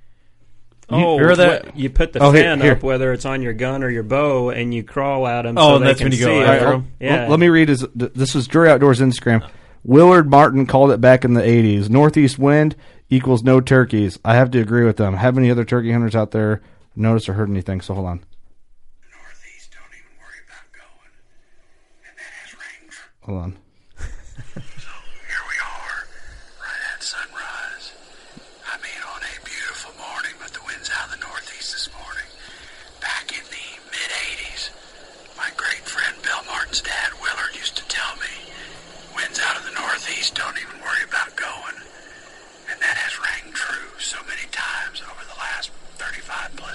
Oh, remember that? what- you put the Oh, here- fan here. up, whether it's on your gun or your bow, and you crawl at them. Oh, so and they that's can when you go see after it. 'em? Yeah. Let, let me read his. This was Drury Outdoors Instagram. Willard Martin called it back in the eighties. Northeast wind equals no turkeys. I have to agree with them. Have any other turkey hunters out there noticed or heard anything? So hold on. Northeast don't even worry about going, and that has rain. For- Hold on. so here we are, right at sunrise. I mean, on a beautiful morning, but the wind's out of the northeast this morning. Back in the mid eighties, my great friend Bill Martin's dad, Willard, used to tell me, winds out of the northeast, don't even worry about going. And that has rang true so many times over the last thirty-five plus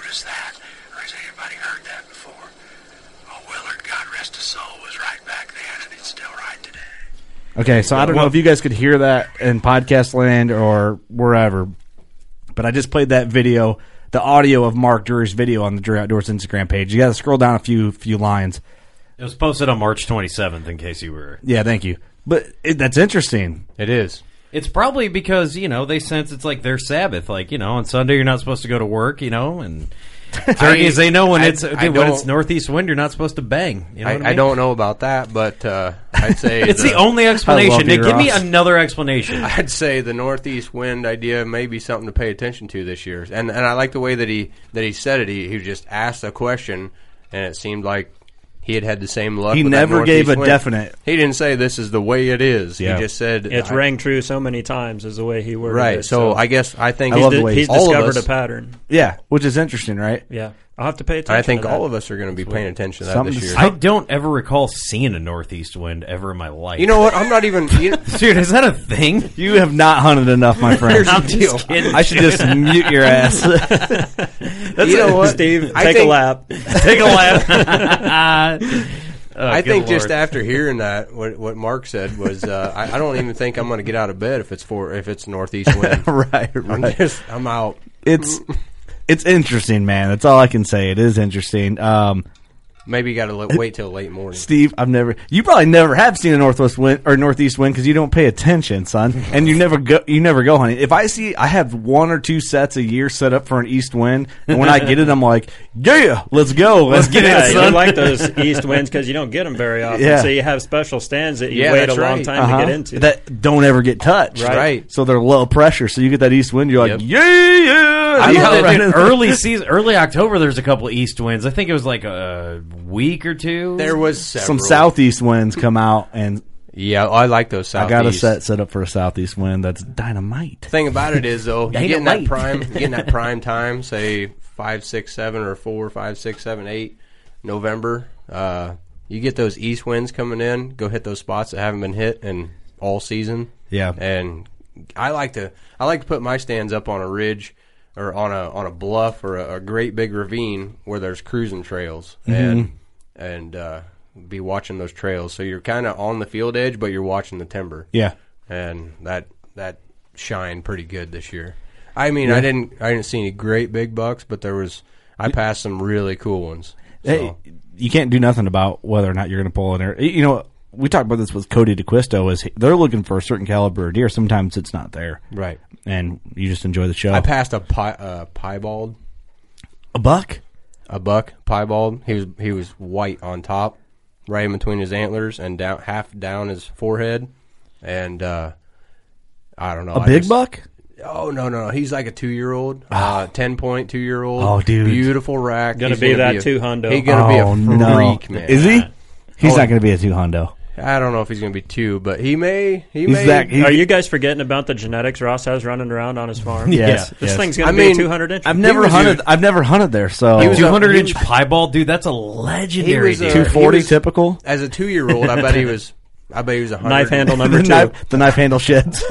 noticed that, or has anybody heard that before? Oh, Willard, God rest his soul, was right back then, and it's still right today. Okay, so I don't know if you guys could hear that in podcast land or wherever, but I just played that video, the audio of Mark Drury's video on the Drury Outdoors Instagram page. You got to scroll down a few few lines. It was posted on March twenty-seventh, in case you were... Yeah, thank you. But it, that's interesting. It is. It's probably because, you know, they sense it's like their Sabbath. Like, you know, on Sunday you're not supposed to go to work, you know, and... Turkeys, they know when I, it's I when it's northeast wind, you're not supposed to bang. You know I, what I, mean? I don't know about that, but uh, I'd say it's the, the only explanation. Nick, give me another explanation. I'd say the northeast wind idea may be something to pay attention to this year, and and I like the way that he that he said it. He he just asked a question, and it seemed like he had had the same luck. He with never that gave a wind. definite. He didn't say this is the way it is. Yeah. He just said it's I, rang true so many times is the way he worded right. it. So, so I guess I think I he's, love di- the way he's all of discovered us, a pattern. Yeah, which is interesting, right? Yeah. I'll have to pay attention I think to that. all of us are going to be paying attention to that Something this to year. I don't ever recall seeing a northeast wind ever in my life. You know what? I'm not even... You know, Dude, is that a thing? You have not hunted enough, my friend. I'm just kidding. I should just mute your ass. you know what? Steve, I take think, a lap. Take a lap. Oh, I think Lord. just after hearing that, what what Mark said was, uh, I, I don't even think I'm going to get out of bed if it's for if it's northeast wind. right, I'm right. just I'm out. It's it's interesting, man. That's all I can say. It is interesting. Um, Maybe you got to wait till late morning. Steve, I've never. You probably never have seen a northwest wind or northeast wind because you don't pay attention, son, and you never go. You never go hunting. If I see, I have one or two sets a year set up for an east wind, and when I get it, I'm like, yeah, let's go, let's get yeah, it, you son. like those east winds because you don't get them very often. Yeah. So you have special stands that you Yeah, wait a that's long right. time Uh-huh. to get into. That don't ever get touched, Right. Right. So they're low pressure. So you get that east wind, you're like, Yep. yeah, yeah. I You love know, it, right dude. in- Early season, early October. There's a couple of east winds. I think it was like a week or two. There was several. Some southeast winds come out, and Yeah, I like those southeast. I got a set set up for a southeast wind. That's dynamite. The thing about it is though, you Dynamite. getting that prime, you getting that prime time, say five, six, seven, or four, five, six, seven, eight, November. Uh, you get those east winds coming in. Go hit those spots that haven't been hit in all season. Yeah. And I like to I like to put my stands up on a ridge or on a on a bluff or a, a great big ravine where there's cruising trails and and uh, be watching those trails. So you're kind of on the field edge, but you're watching the timber. Yeah. And that that shined pretty good this year. I mean, Yeah. I didn't I didn't see any great big bucks, but there was I passed some really cool ones. So. Hey, you can't do nothing about whether or not you're going to pull in there. You know, we talked about this with Cody DeQuisto. Is they're looking for a certain caliber of deer. Sometimes it's not there, Right. and you just enjoy the show. I passed a pie, uh, piebald, a buck, a buck piebald. He was he was white on top, right in between his antlers and down half down his forehead, and uh, I don't know. a I big just- buck. Oh no no! He's like a two year old, uh, ten point two year old. Oh, dude. beautiful rack. Gonna He's be that a- two hundo. He's gonna be Oh a no, freak, man. is he? He's Oh, not going to be a two hundo. I don't know if he's going to be two, but he may. He He's may. that- he- Are you guys forgetting about the genetics Ross has running around on his farm? Yes, This yes. thing's going I to be mean, two hundred inches. I've never was hunted. a- I've never hunted there, so He was a- two hundred he inch was- piebald, dude. That's a he legendary was deer. a- two forty he was- typical. As a two year old, I bet he was. I bet he was a hundred. Knife handle number the, two. knife, the knife handle sheds.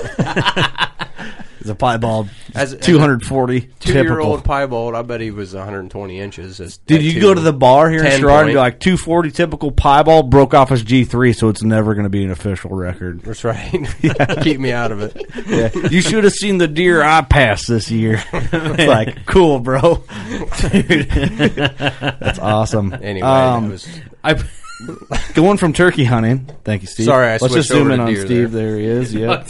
It's a piebald. As- as a two hundred forty Two year typical. old piebald, I bet he was one hundred twenty inches. As, Did at you two. go to the bar here in ten Sherrard and point. be like two forty typical piebald broke off his G three, so it's never going to be an official record? That's right. Keep me out of it. Yeah. You should have seen the deer I passed this year. It's like, cool, bro. Dude. That's awesome. Anyway, Um, it was. I, going from turkey hunting. Thank you, Steve. Sorry, I Let's switched just zoom over in to on deer Steve. there. There, he is. Yeah.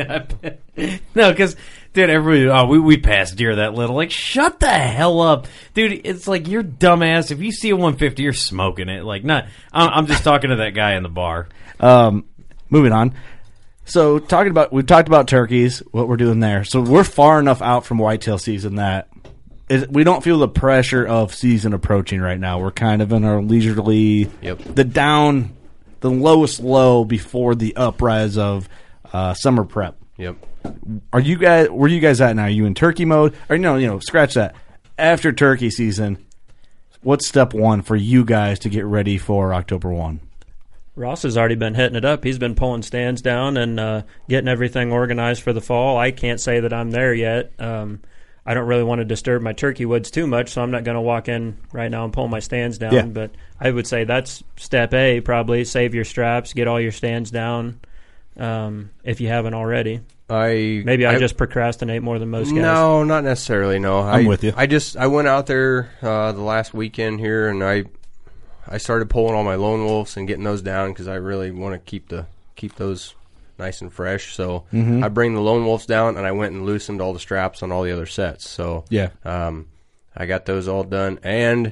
no, because dude, everybody, oh, we we passed deer that little. Like, shut the hell up, dude. It's like you're dumbass. If you see a one fifty, you're smoking it. Like, not. I'm, I'm just talking to that guy in the bar. Um, moving on. So talking about we've talked about turkeys, what we're doing there. So we're far enough out from whitetail season that it, we don't feel the pressure of season approaching right now. We're kind of in our leisurely, Yep. the down, the lowest low before the uprise of uh, summer prep. Yep. Are you guys? Where are you guys at now? Are you in turkey mode? Or no, you know, scratch that. After turkey season, what's step one for you guys to get ready for October one? Ross has already been hitting it up. He's been pulling stands down and uh, getting everything organized for the fall. I can't say that I'm there yet. Um, I don't really want to disturb my turkey woods too much, so I'm not going to walk in right now and pull my stands down. Yeah. But I would say that's step A, probably. Save your straps, get all your stands down um, if you haven't already. I Maybe I, I just procrastinate more than most guys. No, not necessarily, no. I'm I, with you. I just I went out there uh, the last weekend here, and I I started pulling all my lone wolves and getting those down because I really want to keep the keep those nice and fresh. So mm-hmm. I bring the lone wolves down, and I went and loosened all the straps on all the other sets. So yeah, um, I got those all done, and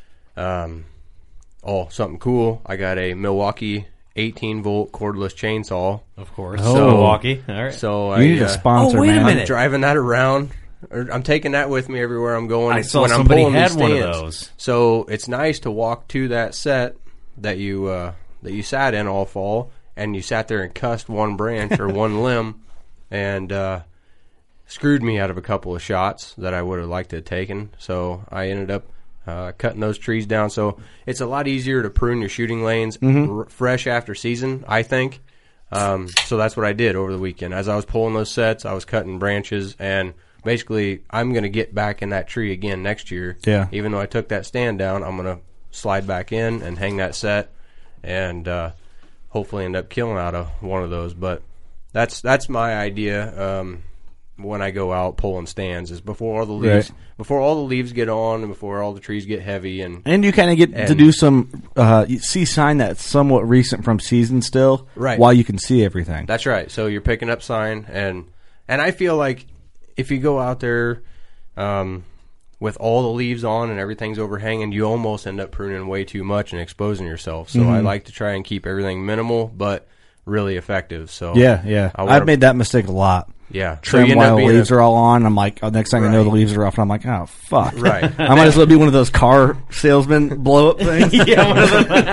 um, oh, something cool. I got a Milwaukee eighteen volt cordless chainsaw. Of course, oh. so Milwaukee. All right, so you I need uh, a sponsor. Oh, wait man. a minute. I'm driving that around. Or I'm taking that with me everywhere I'm going. I saw when somebody I'm pulling had these one of stands. those. So it's nice to walk to that set that you uh, that you sat in all fall, and you sat there and cussed one branch or one limb, and uh, screwed me out of a couple of shots that I would have liked to have taken. So I ended up uh, cutting those trees down. So it's a lot easier to prune your shooting lanes mm-hmm. r- fresh after season, I think. Um, so that's what I did over the weekend. As I was pulling those sets, I was cutting branches, and basically I'm going to get back in that tree again next year. Yeah. Even though I took that stand down, I'm going to slide back in and hang that set, and uh, hopefully end up killing out of one of those. But that's that's my idea um, when I go out pulling stands, is before all the leaves Right. before all the leaves get on and before all the trees get heavy, and And you kind of get and, to do some uh, you see sign that's somewhat recent from season still, right? While you can see everything. That's right. So you're picking up sign, and and I feel like if you go out there um, with all the leaves on and everything's overhanging, you almost end up pruning way too much and exposing yourself. So mm-hmm. I like to try and keep everything minimal but really effective. So yeah, yeah, I wanna, I've made that mistake a lot. Yeah, trim so while the leaves a, are all on. I'm like, oh, next thing right. I know, the leaves are off, and I'm like, oh fuck, right? I might as well be one of those car salesman blow up things. Yeah, one of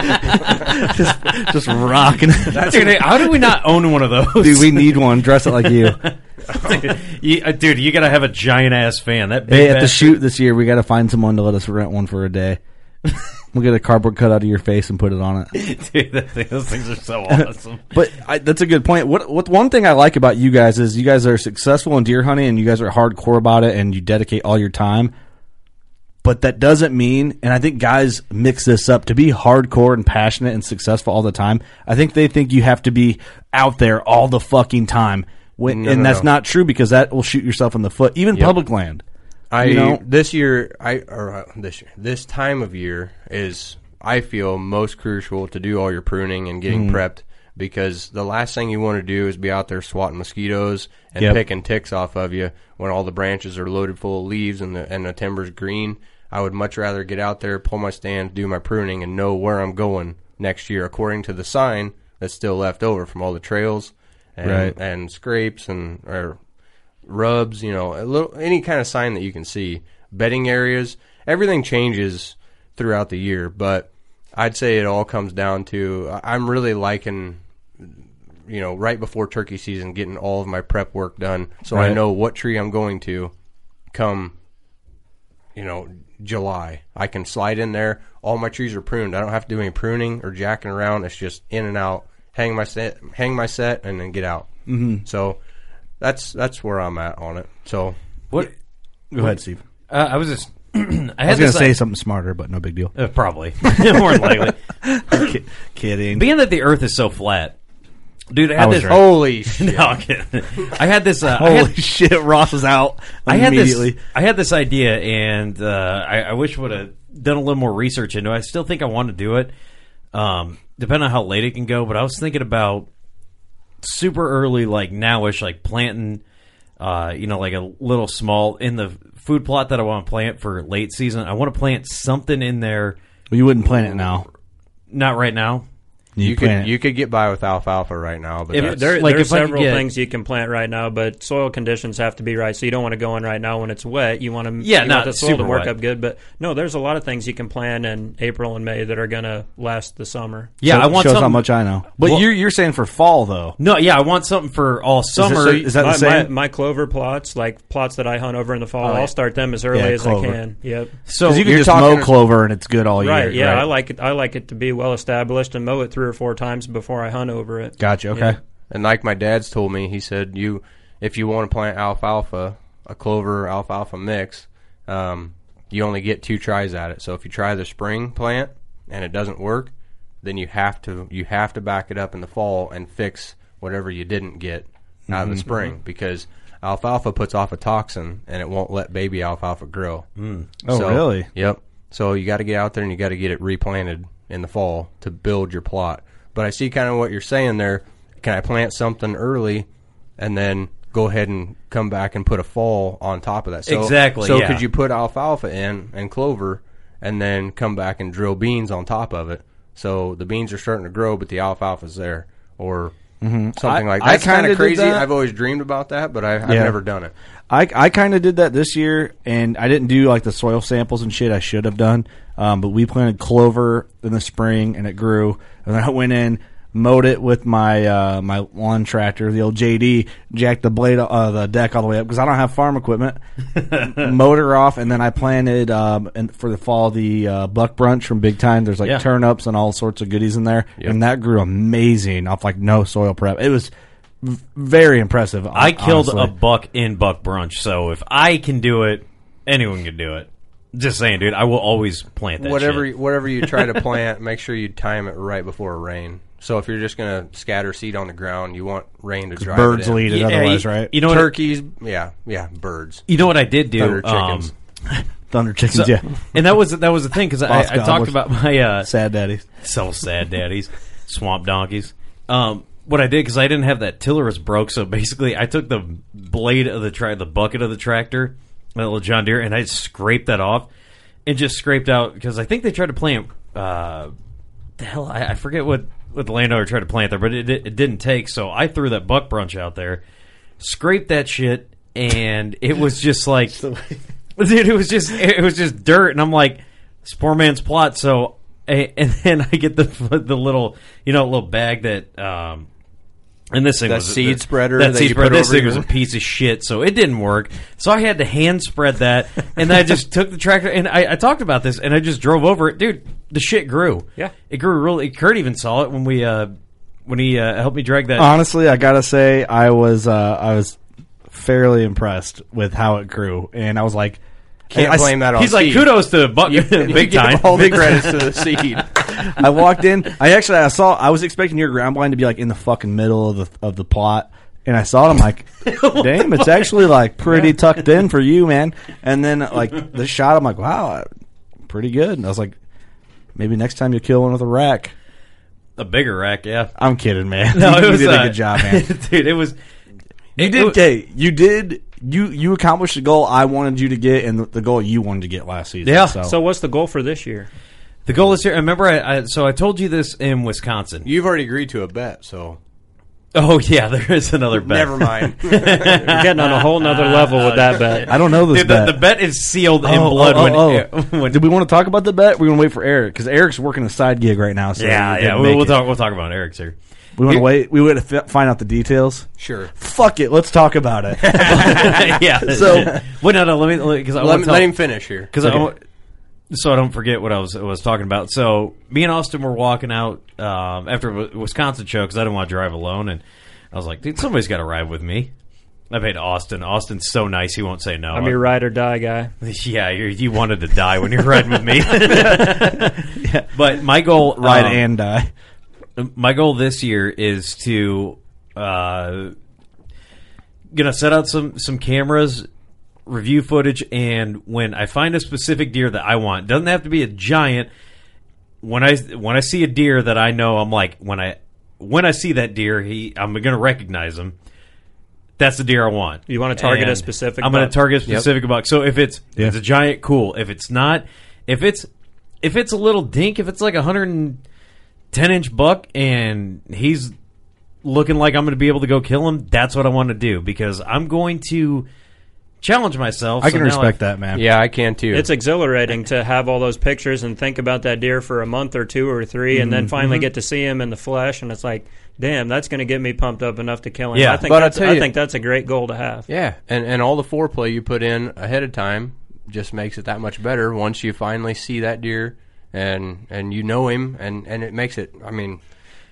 them. just, just rocking. Dude, how do we not own one of those? Dude, we need one. Dress it like you. dude, you, uh, dude, you gotta have a giant ass fan. That big hey, at the bastard. shoot this year, we got to find someone to let us rent one for a day. We'll get a cardboard cutout of your face and put it on it. Dude, that thing, those things are so awesome. But I, that's a good point. What what one thing I like about you guys is you guys are successful in deer hunting and you guys are hardcore about it and you dedicate all your time. But that doesn't mean, and I think guys mix this up, to be hardcore and passionate and successful all the time. I think they think you have to be out there all the fucking time. When, no, and no, that's no. not true, because that will shoot yourself in the foot. Even Yep. public land. I you know? this year I or uh, this year this time of year is, I feel, most crucial to do all your pruning and getting Mm-hmm. prepped, because the last thing you want to do is be out there swatting mosquitoes and Yep. picking ticks off of you when all the branches are loaded full of leaves and the and the timber's green. I would much rather get out there, pull my stand, do my pruning, and know where I'm going next year according to the sign that's still left over from all the trails and Right. and scrapes and or rubs, you know, a little any kind of sign that you can see. Bedding areas, everything changes throughout the year, but I'd say it all comes down to, I'm really liking, you know, right before turkey season, getting all of my prep work done, so Right. I know what tree I'm going to come, you know, July. I can slide in there. All my trees are pruned. I don't have to do any pruning or jacking around. It's just in and out, hang my set, hang my set, and then get out. Mm-hmm. So that's that's where I'm at on it. So What? Go ahead, Steve. Uh, I was just. I, I had was going to this, say uh, something smarter, but no big deal. Uh, probably. More than likely. Ki- kidding. Being that the Earth is so flat, dude, I I had was this. right. holy shit. No, I'm kidding. I had this. Uh, I Holy had, shit, Ross is out I had immediately. this. I had this idea, and uh, I, I wish would have done a little more research into it. I still think I want to do it, um, depending on how late it can go. But I was thinking about super early, like nowish, like planting. Uh, you know, like a little small in the food plot that I want to plant for late season. I want to plant something in there. Well, you wouldn't plant it now. Not right now. You, You plant could it. you could get by with alfalfa right now, but If that's, There, Like, there's if I could several get- things you can plant right now, but soil conditions have to be right. So you don't want to go in right now when it's wet. You want to Yeah, you not want the soil to super work wet. up good. But no, there's a lot of things you can plant in April and May that are going to last the summer. Yeah, So- I want shows something. how much I know. But Well- you're you're saying for fall though. No, yeah, I want something for all summer. so- is that my, the same? My, my clover plots, like plots that I hunt over in the fall, Oh, yeah. I'll start them as early Yeah, as clover. I can. Yep. so Because you can you're just talking- mow clover and it's good all year. Right. Yeah, right? I like it. I like it to be well established and mow it three or four times before I hunt over it. Gotcha. Okay. Yeah. and like my dad's told me, he said, you if you want to plant alfalfa a clover alfalfa mix, um, you only get two tries at it. So if you try the spring plant and it doesn't work, then you have to you have to back it up in the fall and fix whatever you didn't get out mm-hmm. of the spring, because alfalfa puts off a toxin and it won't let baby alfalfa grow. Mm. Oh, so, really? Yep. So you got to get out there and you got to get it replanted in the fall to build your plot. But I see kind of what you're saying there. Can I plant something early and then go ahead and come back and put a fall on top of that? So, exactly. So yeah. could you put alfalfa in and clover and then come back and drill beans on top of it? So the beans are starting to grow, but the alfalfa's there, or mm-hmm. something I, like that. That's kind of crazy. I've always dreamed about that, but I, I've yeah. never done it. I, I kind of did that this year, and I didn't do like the soil samples and shit I should have done. Um, but we planted clover in the spring, and it grew. And then I went in, mowed it with my uh, my lawn tractor, the old J D, jacked the blade, uh, the deck all the way up because I don't have farm equipment. Mowed her off, and then I planted um, and for the fall the uh, buck brunch from Big Time. There's like yeah. turnips and all sorts of goodies in there, yep. and that grew amazing off like no soil prep. It was v- very impressive. I killed honestly. a buck in buck brunch, so if I can do it, anyone can do it. Just saying, dude. I will always plant that whatever, shit. Whatever you try to plant, make sure you time it right before rain. So if you're just going to scatter seed on the ground, you want rain to drive birds it in. lead it yeah, otherwise, you, right? You know Turkeys, what, yeah, yeah, birds. You know what I did do? Thunder chickens. Um, Thunder chickens, so, yeah. And that was that was the thing, because I, I talked about my... Uh, sad daddies. So sad daddies. Swamp donkeys. Um, what I did, because I didn't have that tiller was broke, so basically I took the blade of the tra- the bucket of the tractor, that little John Deere, and I scraped that off. And just scraped out, because I think they tried to plant, uh, the hell, I, I forget what, what the landowner tried to plant there, but it, it, it didn't take, so I threw that buck brunch out there, scraped that shit, and it was just like, dude, it was just, it was just dirt, and I'm like, it's poor man's plot, so, and then I get the, the little, you know, little bag that, um, and this thing that was seed the, spreader. That that seed you spreader. put This over thing your... was a piece of shit, so it didn't work. So I had to hand spread that, and then I just took the tractor, and I, I talked about this, and I just drove over it, dude. The shit grew. Yeah, it grew really. Kurt even saw it when we uh, when he uh, helped me drag that. Honestly, I gotta say, I was uh, I was fairly impressed with how it grew, and I was like. Can't I, blame that on He's seed. like, kudos to Buck, you, big you time. Give all the credits to the seed. I walked in. I actually, I saw. I was expecting your ground blind to be like in the fucking middle of the of the plot, and I saw it. I'm like, damn, it's actually like pretty yeah. tucked in for you, man. And then like the shot, I'm like, wow, pretty good. And I was like, maybe next time you'll kill one with a rack, a bigger rack. Yeah, I'm kidding, man. No, you, it was, you did uh, a good job, man, dude. It was. You it, did. It, okay, you did. You you accomplished the goal I wanted you to get, and the, the goal you wanted to get last season. Yeah. So, so what's the goal for this year? The goal this year. Remember, I, I so I told you this in Wisconsin. You've already agreed to a bet, so. Oh yeah, there is another bet. Never mind. You're getting on a whole nother level with that bet. I don't know this Dude, bet. The, the bet is sealed in oh, blood. Oh, oh, when, oh. when Did we want to talk about the bet? We're gonna wait for Eric because Eric's working a side gig right now. So yeah, yeah. We'll, we'll talk. We'll talk about Eric's here. We want to wait. We want to f- find out the details. Sure. Fuck it. Let's talk about it. yeah. So, well, no, no. Let me because I let, want to let him finish here. Because okay. I, so I don't forget what I was I was talking about. So me and Austin were walking out um, after a Wisconsin show because I didn't want to drive alone, and I was like, dude, somebody's got to ride with me. I paid Austin. Austin's so nice; he won't say no. I'm your ride or die guy. Yeah, you're, you wanted to die when you're riding with me. yeah. But my goal, ride um, and die. My goal this year is to uh, gonna set out some some cameras, review footage, and when I find a specific deer that I want, doesn't have to be a giant. When I when I see a deer that I know, I'm like when I when I see that deer, he I'm gonna recognize him. That's the deer I want. You want to target and a specific I'm buck. going to target a specific Yep. buck. So if it's yeah. if it's a giant, cool. If it's not, if it's if it's a little dink, if it's like a one hundred ten inch buck and he's looking like I'm going to be able to go kill him, that's what I want to do because I'm going to challenge myself. I can so respect I, that, man. Yeah, I can too. It's exhilarating to have all those pictures and think about that deer for a month or two or three, and then finally mm-hmm. get to see him in the flesh, and it's like, damn, that's going to get me pumped up enough to kill him. Yeah, I think but that's, I tell I you- think that's a great goal to have. Yeah, and and all the foreplay you put in ahead of time just makes it that much better once you finally see that deer and and you know him, and, and it makes it, I mean,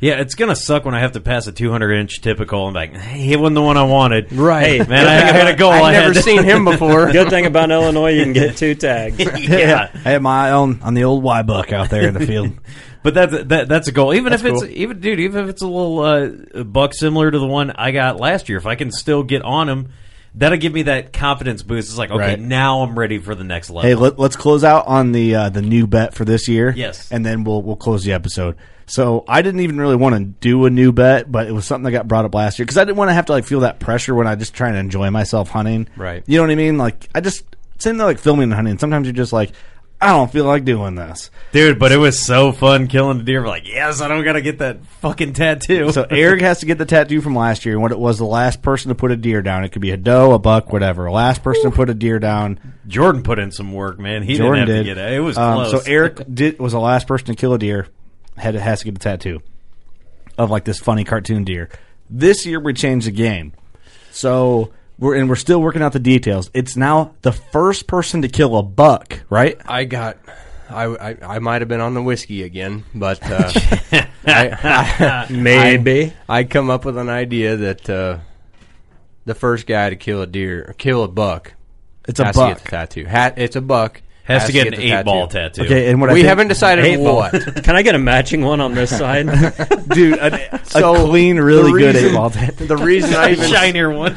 Yeah, it's gonna suck when I have to pass a two hundred inch typical and like, hey, it wasn't the one I wanted. Right, Hey, man, I, I had a goal. I've I never had seen him before. Good thing about Illinois, you can get two tags. yeah. I had my own on the old Y buck out there in the field. But that's that, that's a goal. Even That's if it's cool. even dude, even if it's a little uh, buck similar to the one I got last year, if I can still get on him, that'll give me that confidence boost. It's like, okay, Right. now I'm ready for the next level. Hey, let, let's close out on the uh, the new bet for this year. Yes. And then we'll we'll close the episode. So I didn't even really want to do a new bet, but it was something that got brought up last year because I didn't want to have to like feel that pressure when I just trying to enjoy myself hunting. Right. You know what I mean? Like I just same thing like filming and hunting. Sometimes you're just like, I don't feel like doing this. Dude, but it was so fun killing a deer. We're like, yes, I don't gotta get that fucking tattoo. So Eric has to get the tattoo from last year. What it was the last person to put a deer down. It could be a doe, a buck, whatever. Last person to put a deer down. Jordan put in some work, man. He Jordan didn't have did. to get it. It was Um, close. so Eric did was the last person to kill a deer. Had has to get a tattoo of like this funny cartoon deer. This year we changed the game. So we're and we're still working out the details. It's now the first person to kill a buck, right? I got. I, I, I might have been on the whiskey again, but uh, I, I, Maybe. I, I come up with an idea that uh, the first guy to kill a deer, or kill a buck, It's a has to buck. get the tattoo. Hat, it's a buck. Has to get an the eight ball tattoo. Okay, and what I we think- haven't decided Eight ball. what. Can I get a matching one on this side? Dude, a, a So, clean, really the good reason- eight ball tattoo. The reason I even shinier one.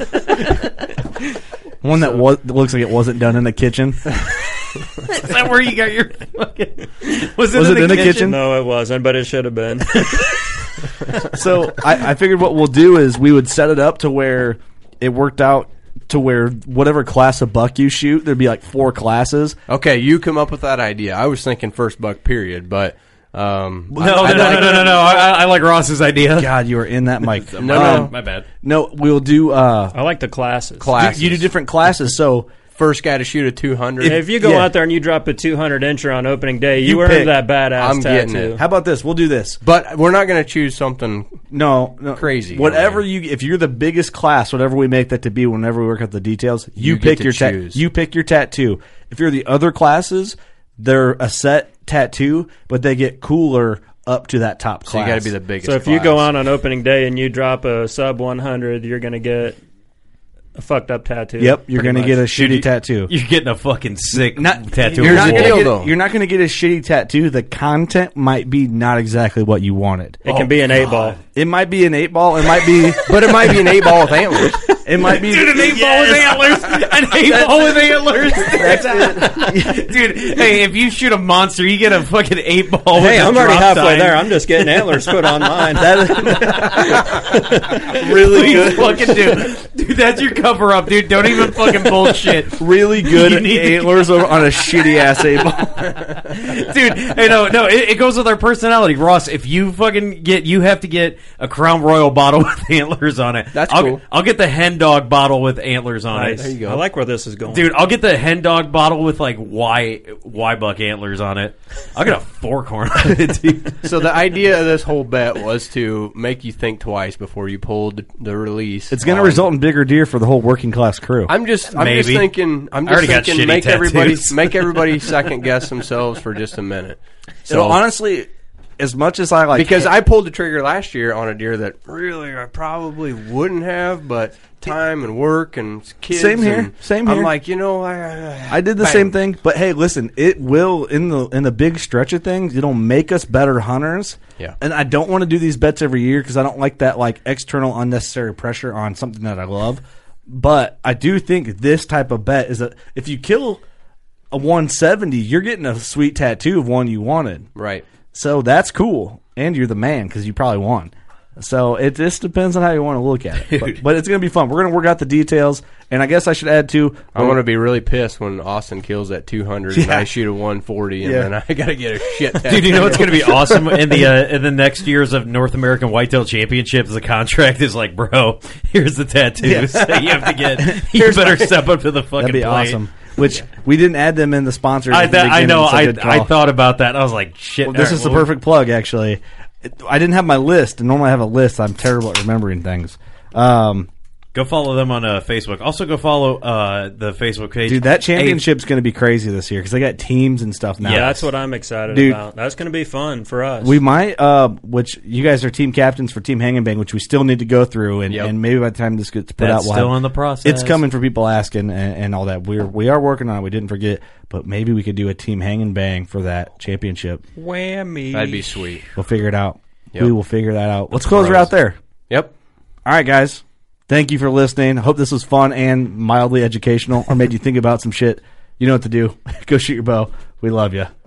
One that was looks like it wasn't done in the kitchen. Is that where you got your fucking... Was it, Was in, it the, in the kitchen? kitchen? No, it wasn't, but it should have been. So I, I figured what we'll do is we would set it up to where it worked out to where whatever class of buck you shoot, there'd be like four classes. Okay, you come up with that idea. I was thinking first buck period, but um, No, no, I, no, I no, no, no, no. I, I like Ross's idea. God, you were in that mic. No, no. Um, My bad. No, we'll do. Uh, I like the classes. Classes. You, you do different classes. So first guy to shoot a two hundred. If you go Yeah. out there and you drop a two hundred incher on opening day, you, You earned pick. that badass I'm tattoo. getting it. how about this? We'll do this. But we're not going to choose something. No, no, Crazy. Whatever Okay. you, if you're the biggest class, whatever we make that to be, whenever we work out the details, you, You get pick to your ta- choose. you pick your tattoo. If you're the other classes, they're a set tattoo, but they get cooler up to that top So class. you got to be the biggest. So if you class. go on on opening day and you drop a sub one hundred, you're going to get a fucked up tattoo. Yep, you're pretty going to much. get a shitty you- tattoo. You're getting a fucking sick Not, tattoo. You're on not, the gonna wall. deal, get, though. you're not going to get a shitty tattoo. The content might be not exactly what you wanted. It can be an eight ball. It might be an eight ball. It might be, but it might be an eight ball with antlers. It might be Dude, an eight ball with antlers. An eight ball with antlers. Dude, hey, if you shoot a monster, you get a fucking eight ball. with Hey, a I'm already drop halfway time. there. I'm just getting antlers put on mine. That really Please good. fucking do, dude. That's your cover up, dude. Don't even fucking bullshit. Really good You need to- antlers over on a shitty ass eight ball. Dude, hey, no, no, it, it goes with our personality, Ross. If you fucking get, you have to get a Crown Royal bottle with antlers on it. That's I'll, cool. I'll get the Hen Dog bottle with antlers on Nice. it. There you go. I like where this is going. Dude, I'll get the Hen Dog bottle with like Y Y buck antlers on it. I'll get a fork horn on it, dude. So the idea of this whole bet was to make you think twice before you pulled the release. It's going to on- result in bigger deer for the whole working class crew. I'm just, I'm just Maybe. thinking, I'm I already just got thinking, shitty make everybody, tattoos. make everybody second guess themselves for just a minute. So you know, honestly, as much as I like, because I pulled the trigger last year on a deer that really I probably wouldn't have, but time and work and kids. Same here, and same here. I'm like, you know, I, I did the bam. same thing. But hey, listen, it will in the in the big stretch of things, it'll make us better hunters. Yeah. And I don't want to do these bets every year because I don't like that like external unnecessary pressure on something that I love. But I do think this type of bet is that if you kill a one seventy, you're getting a sweet tattoo of one you wanted. Right. So that's cool, and you're the man because you probably won. So it just depends on how you want to look at it. But, but it's going to be fun. We're going to work out the details, and I guess I should add too. I'm going to be really pissed when Austin kills that two hundred and Yeah. I shoot a one forty, and Yeah. then I got to get a shit tattoo. Dude, you know what's going to be awesome in the uh, in the next years of North American Whitetail Championships? The contract is like, bro, here's the tattoos that you have to get. You better step up to the fucking That'd be plate. awesome. Which we didn't add them in the sponsors. I, at the th- I beginning, know. so I good I call. thought about that. I was like, shit. Well, this all is the right, well, perfect plug, actually. It- I didn't have my list, and normally I have a list. I'm terrible at remembering things. Um, Go follow them on uh, Facebook. Also, go follow uh, the Facebook page. Dude, that championship's going to be crazy this year because they got teams and stuff now. Yeah, that's what I'm excited Dude, about. That's going to be fun for us. We might, uh, which you guys are team captains for Team Hang and Bang, which we still need to go through, and, Yep. and maybe by the time this gets put That's out, we'll still have, in the process. It's coming for people asking and, and all that. We're we are working on it. We didn't forget, but maybe we could do a Team Hang and Bang for that championship. Whammy! That'd be sweet. We'll figure it out. Yep. We will figure that out. Let's close her out there. Yep. All right, guys. Thank you for listening. I hope this was fun and mildly educational or made you think about some shit. You know what to do. Go shoot your bow. We love you.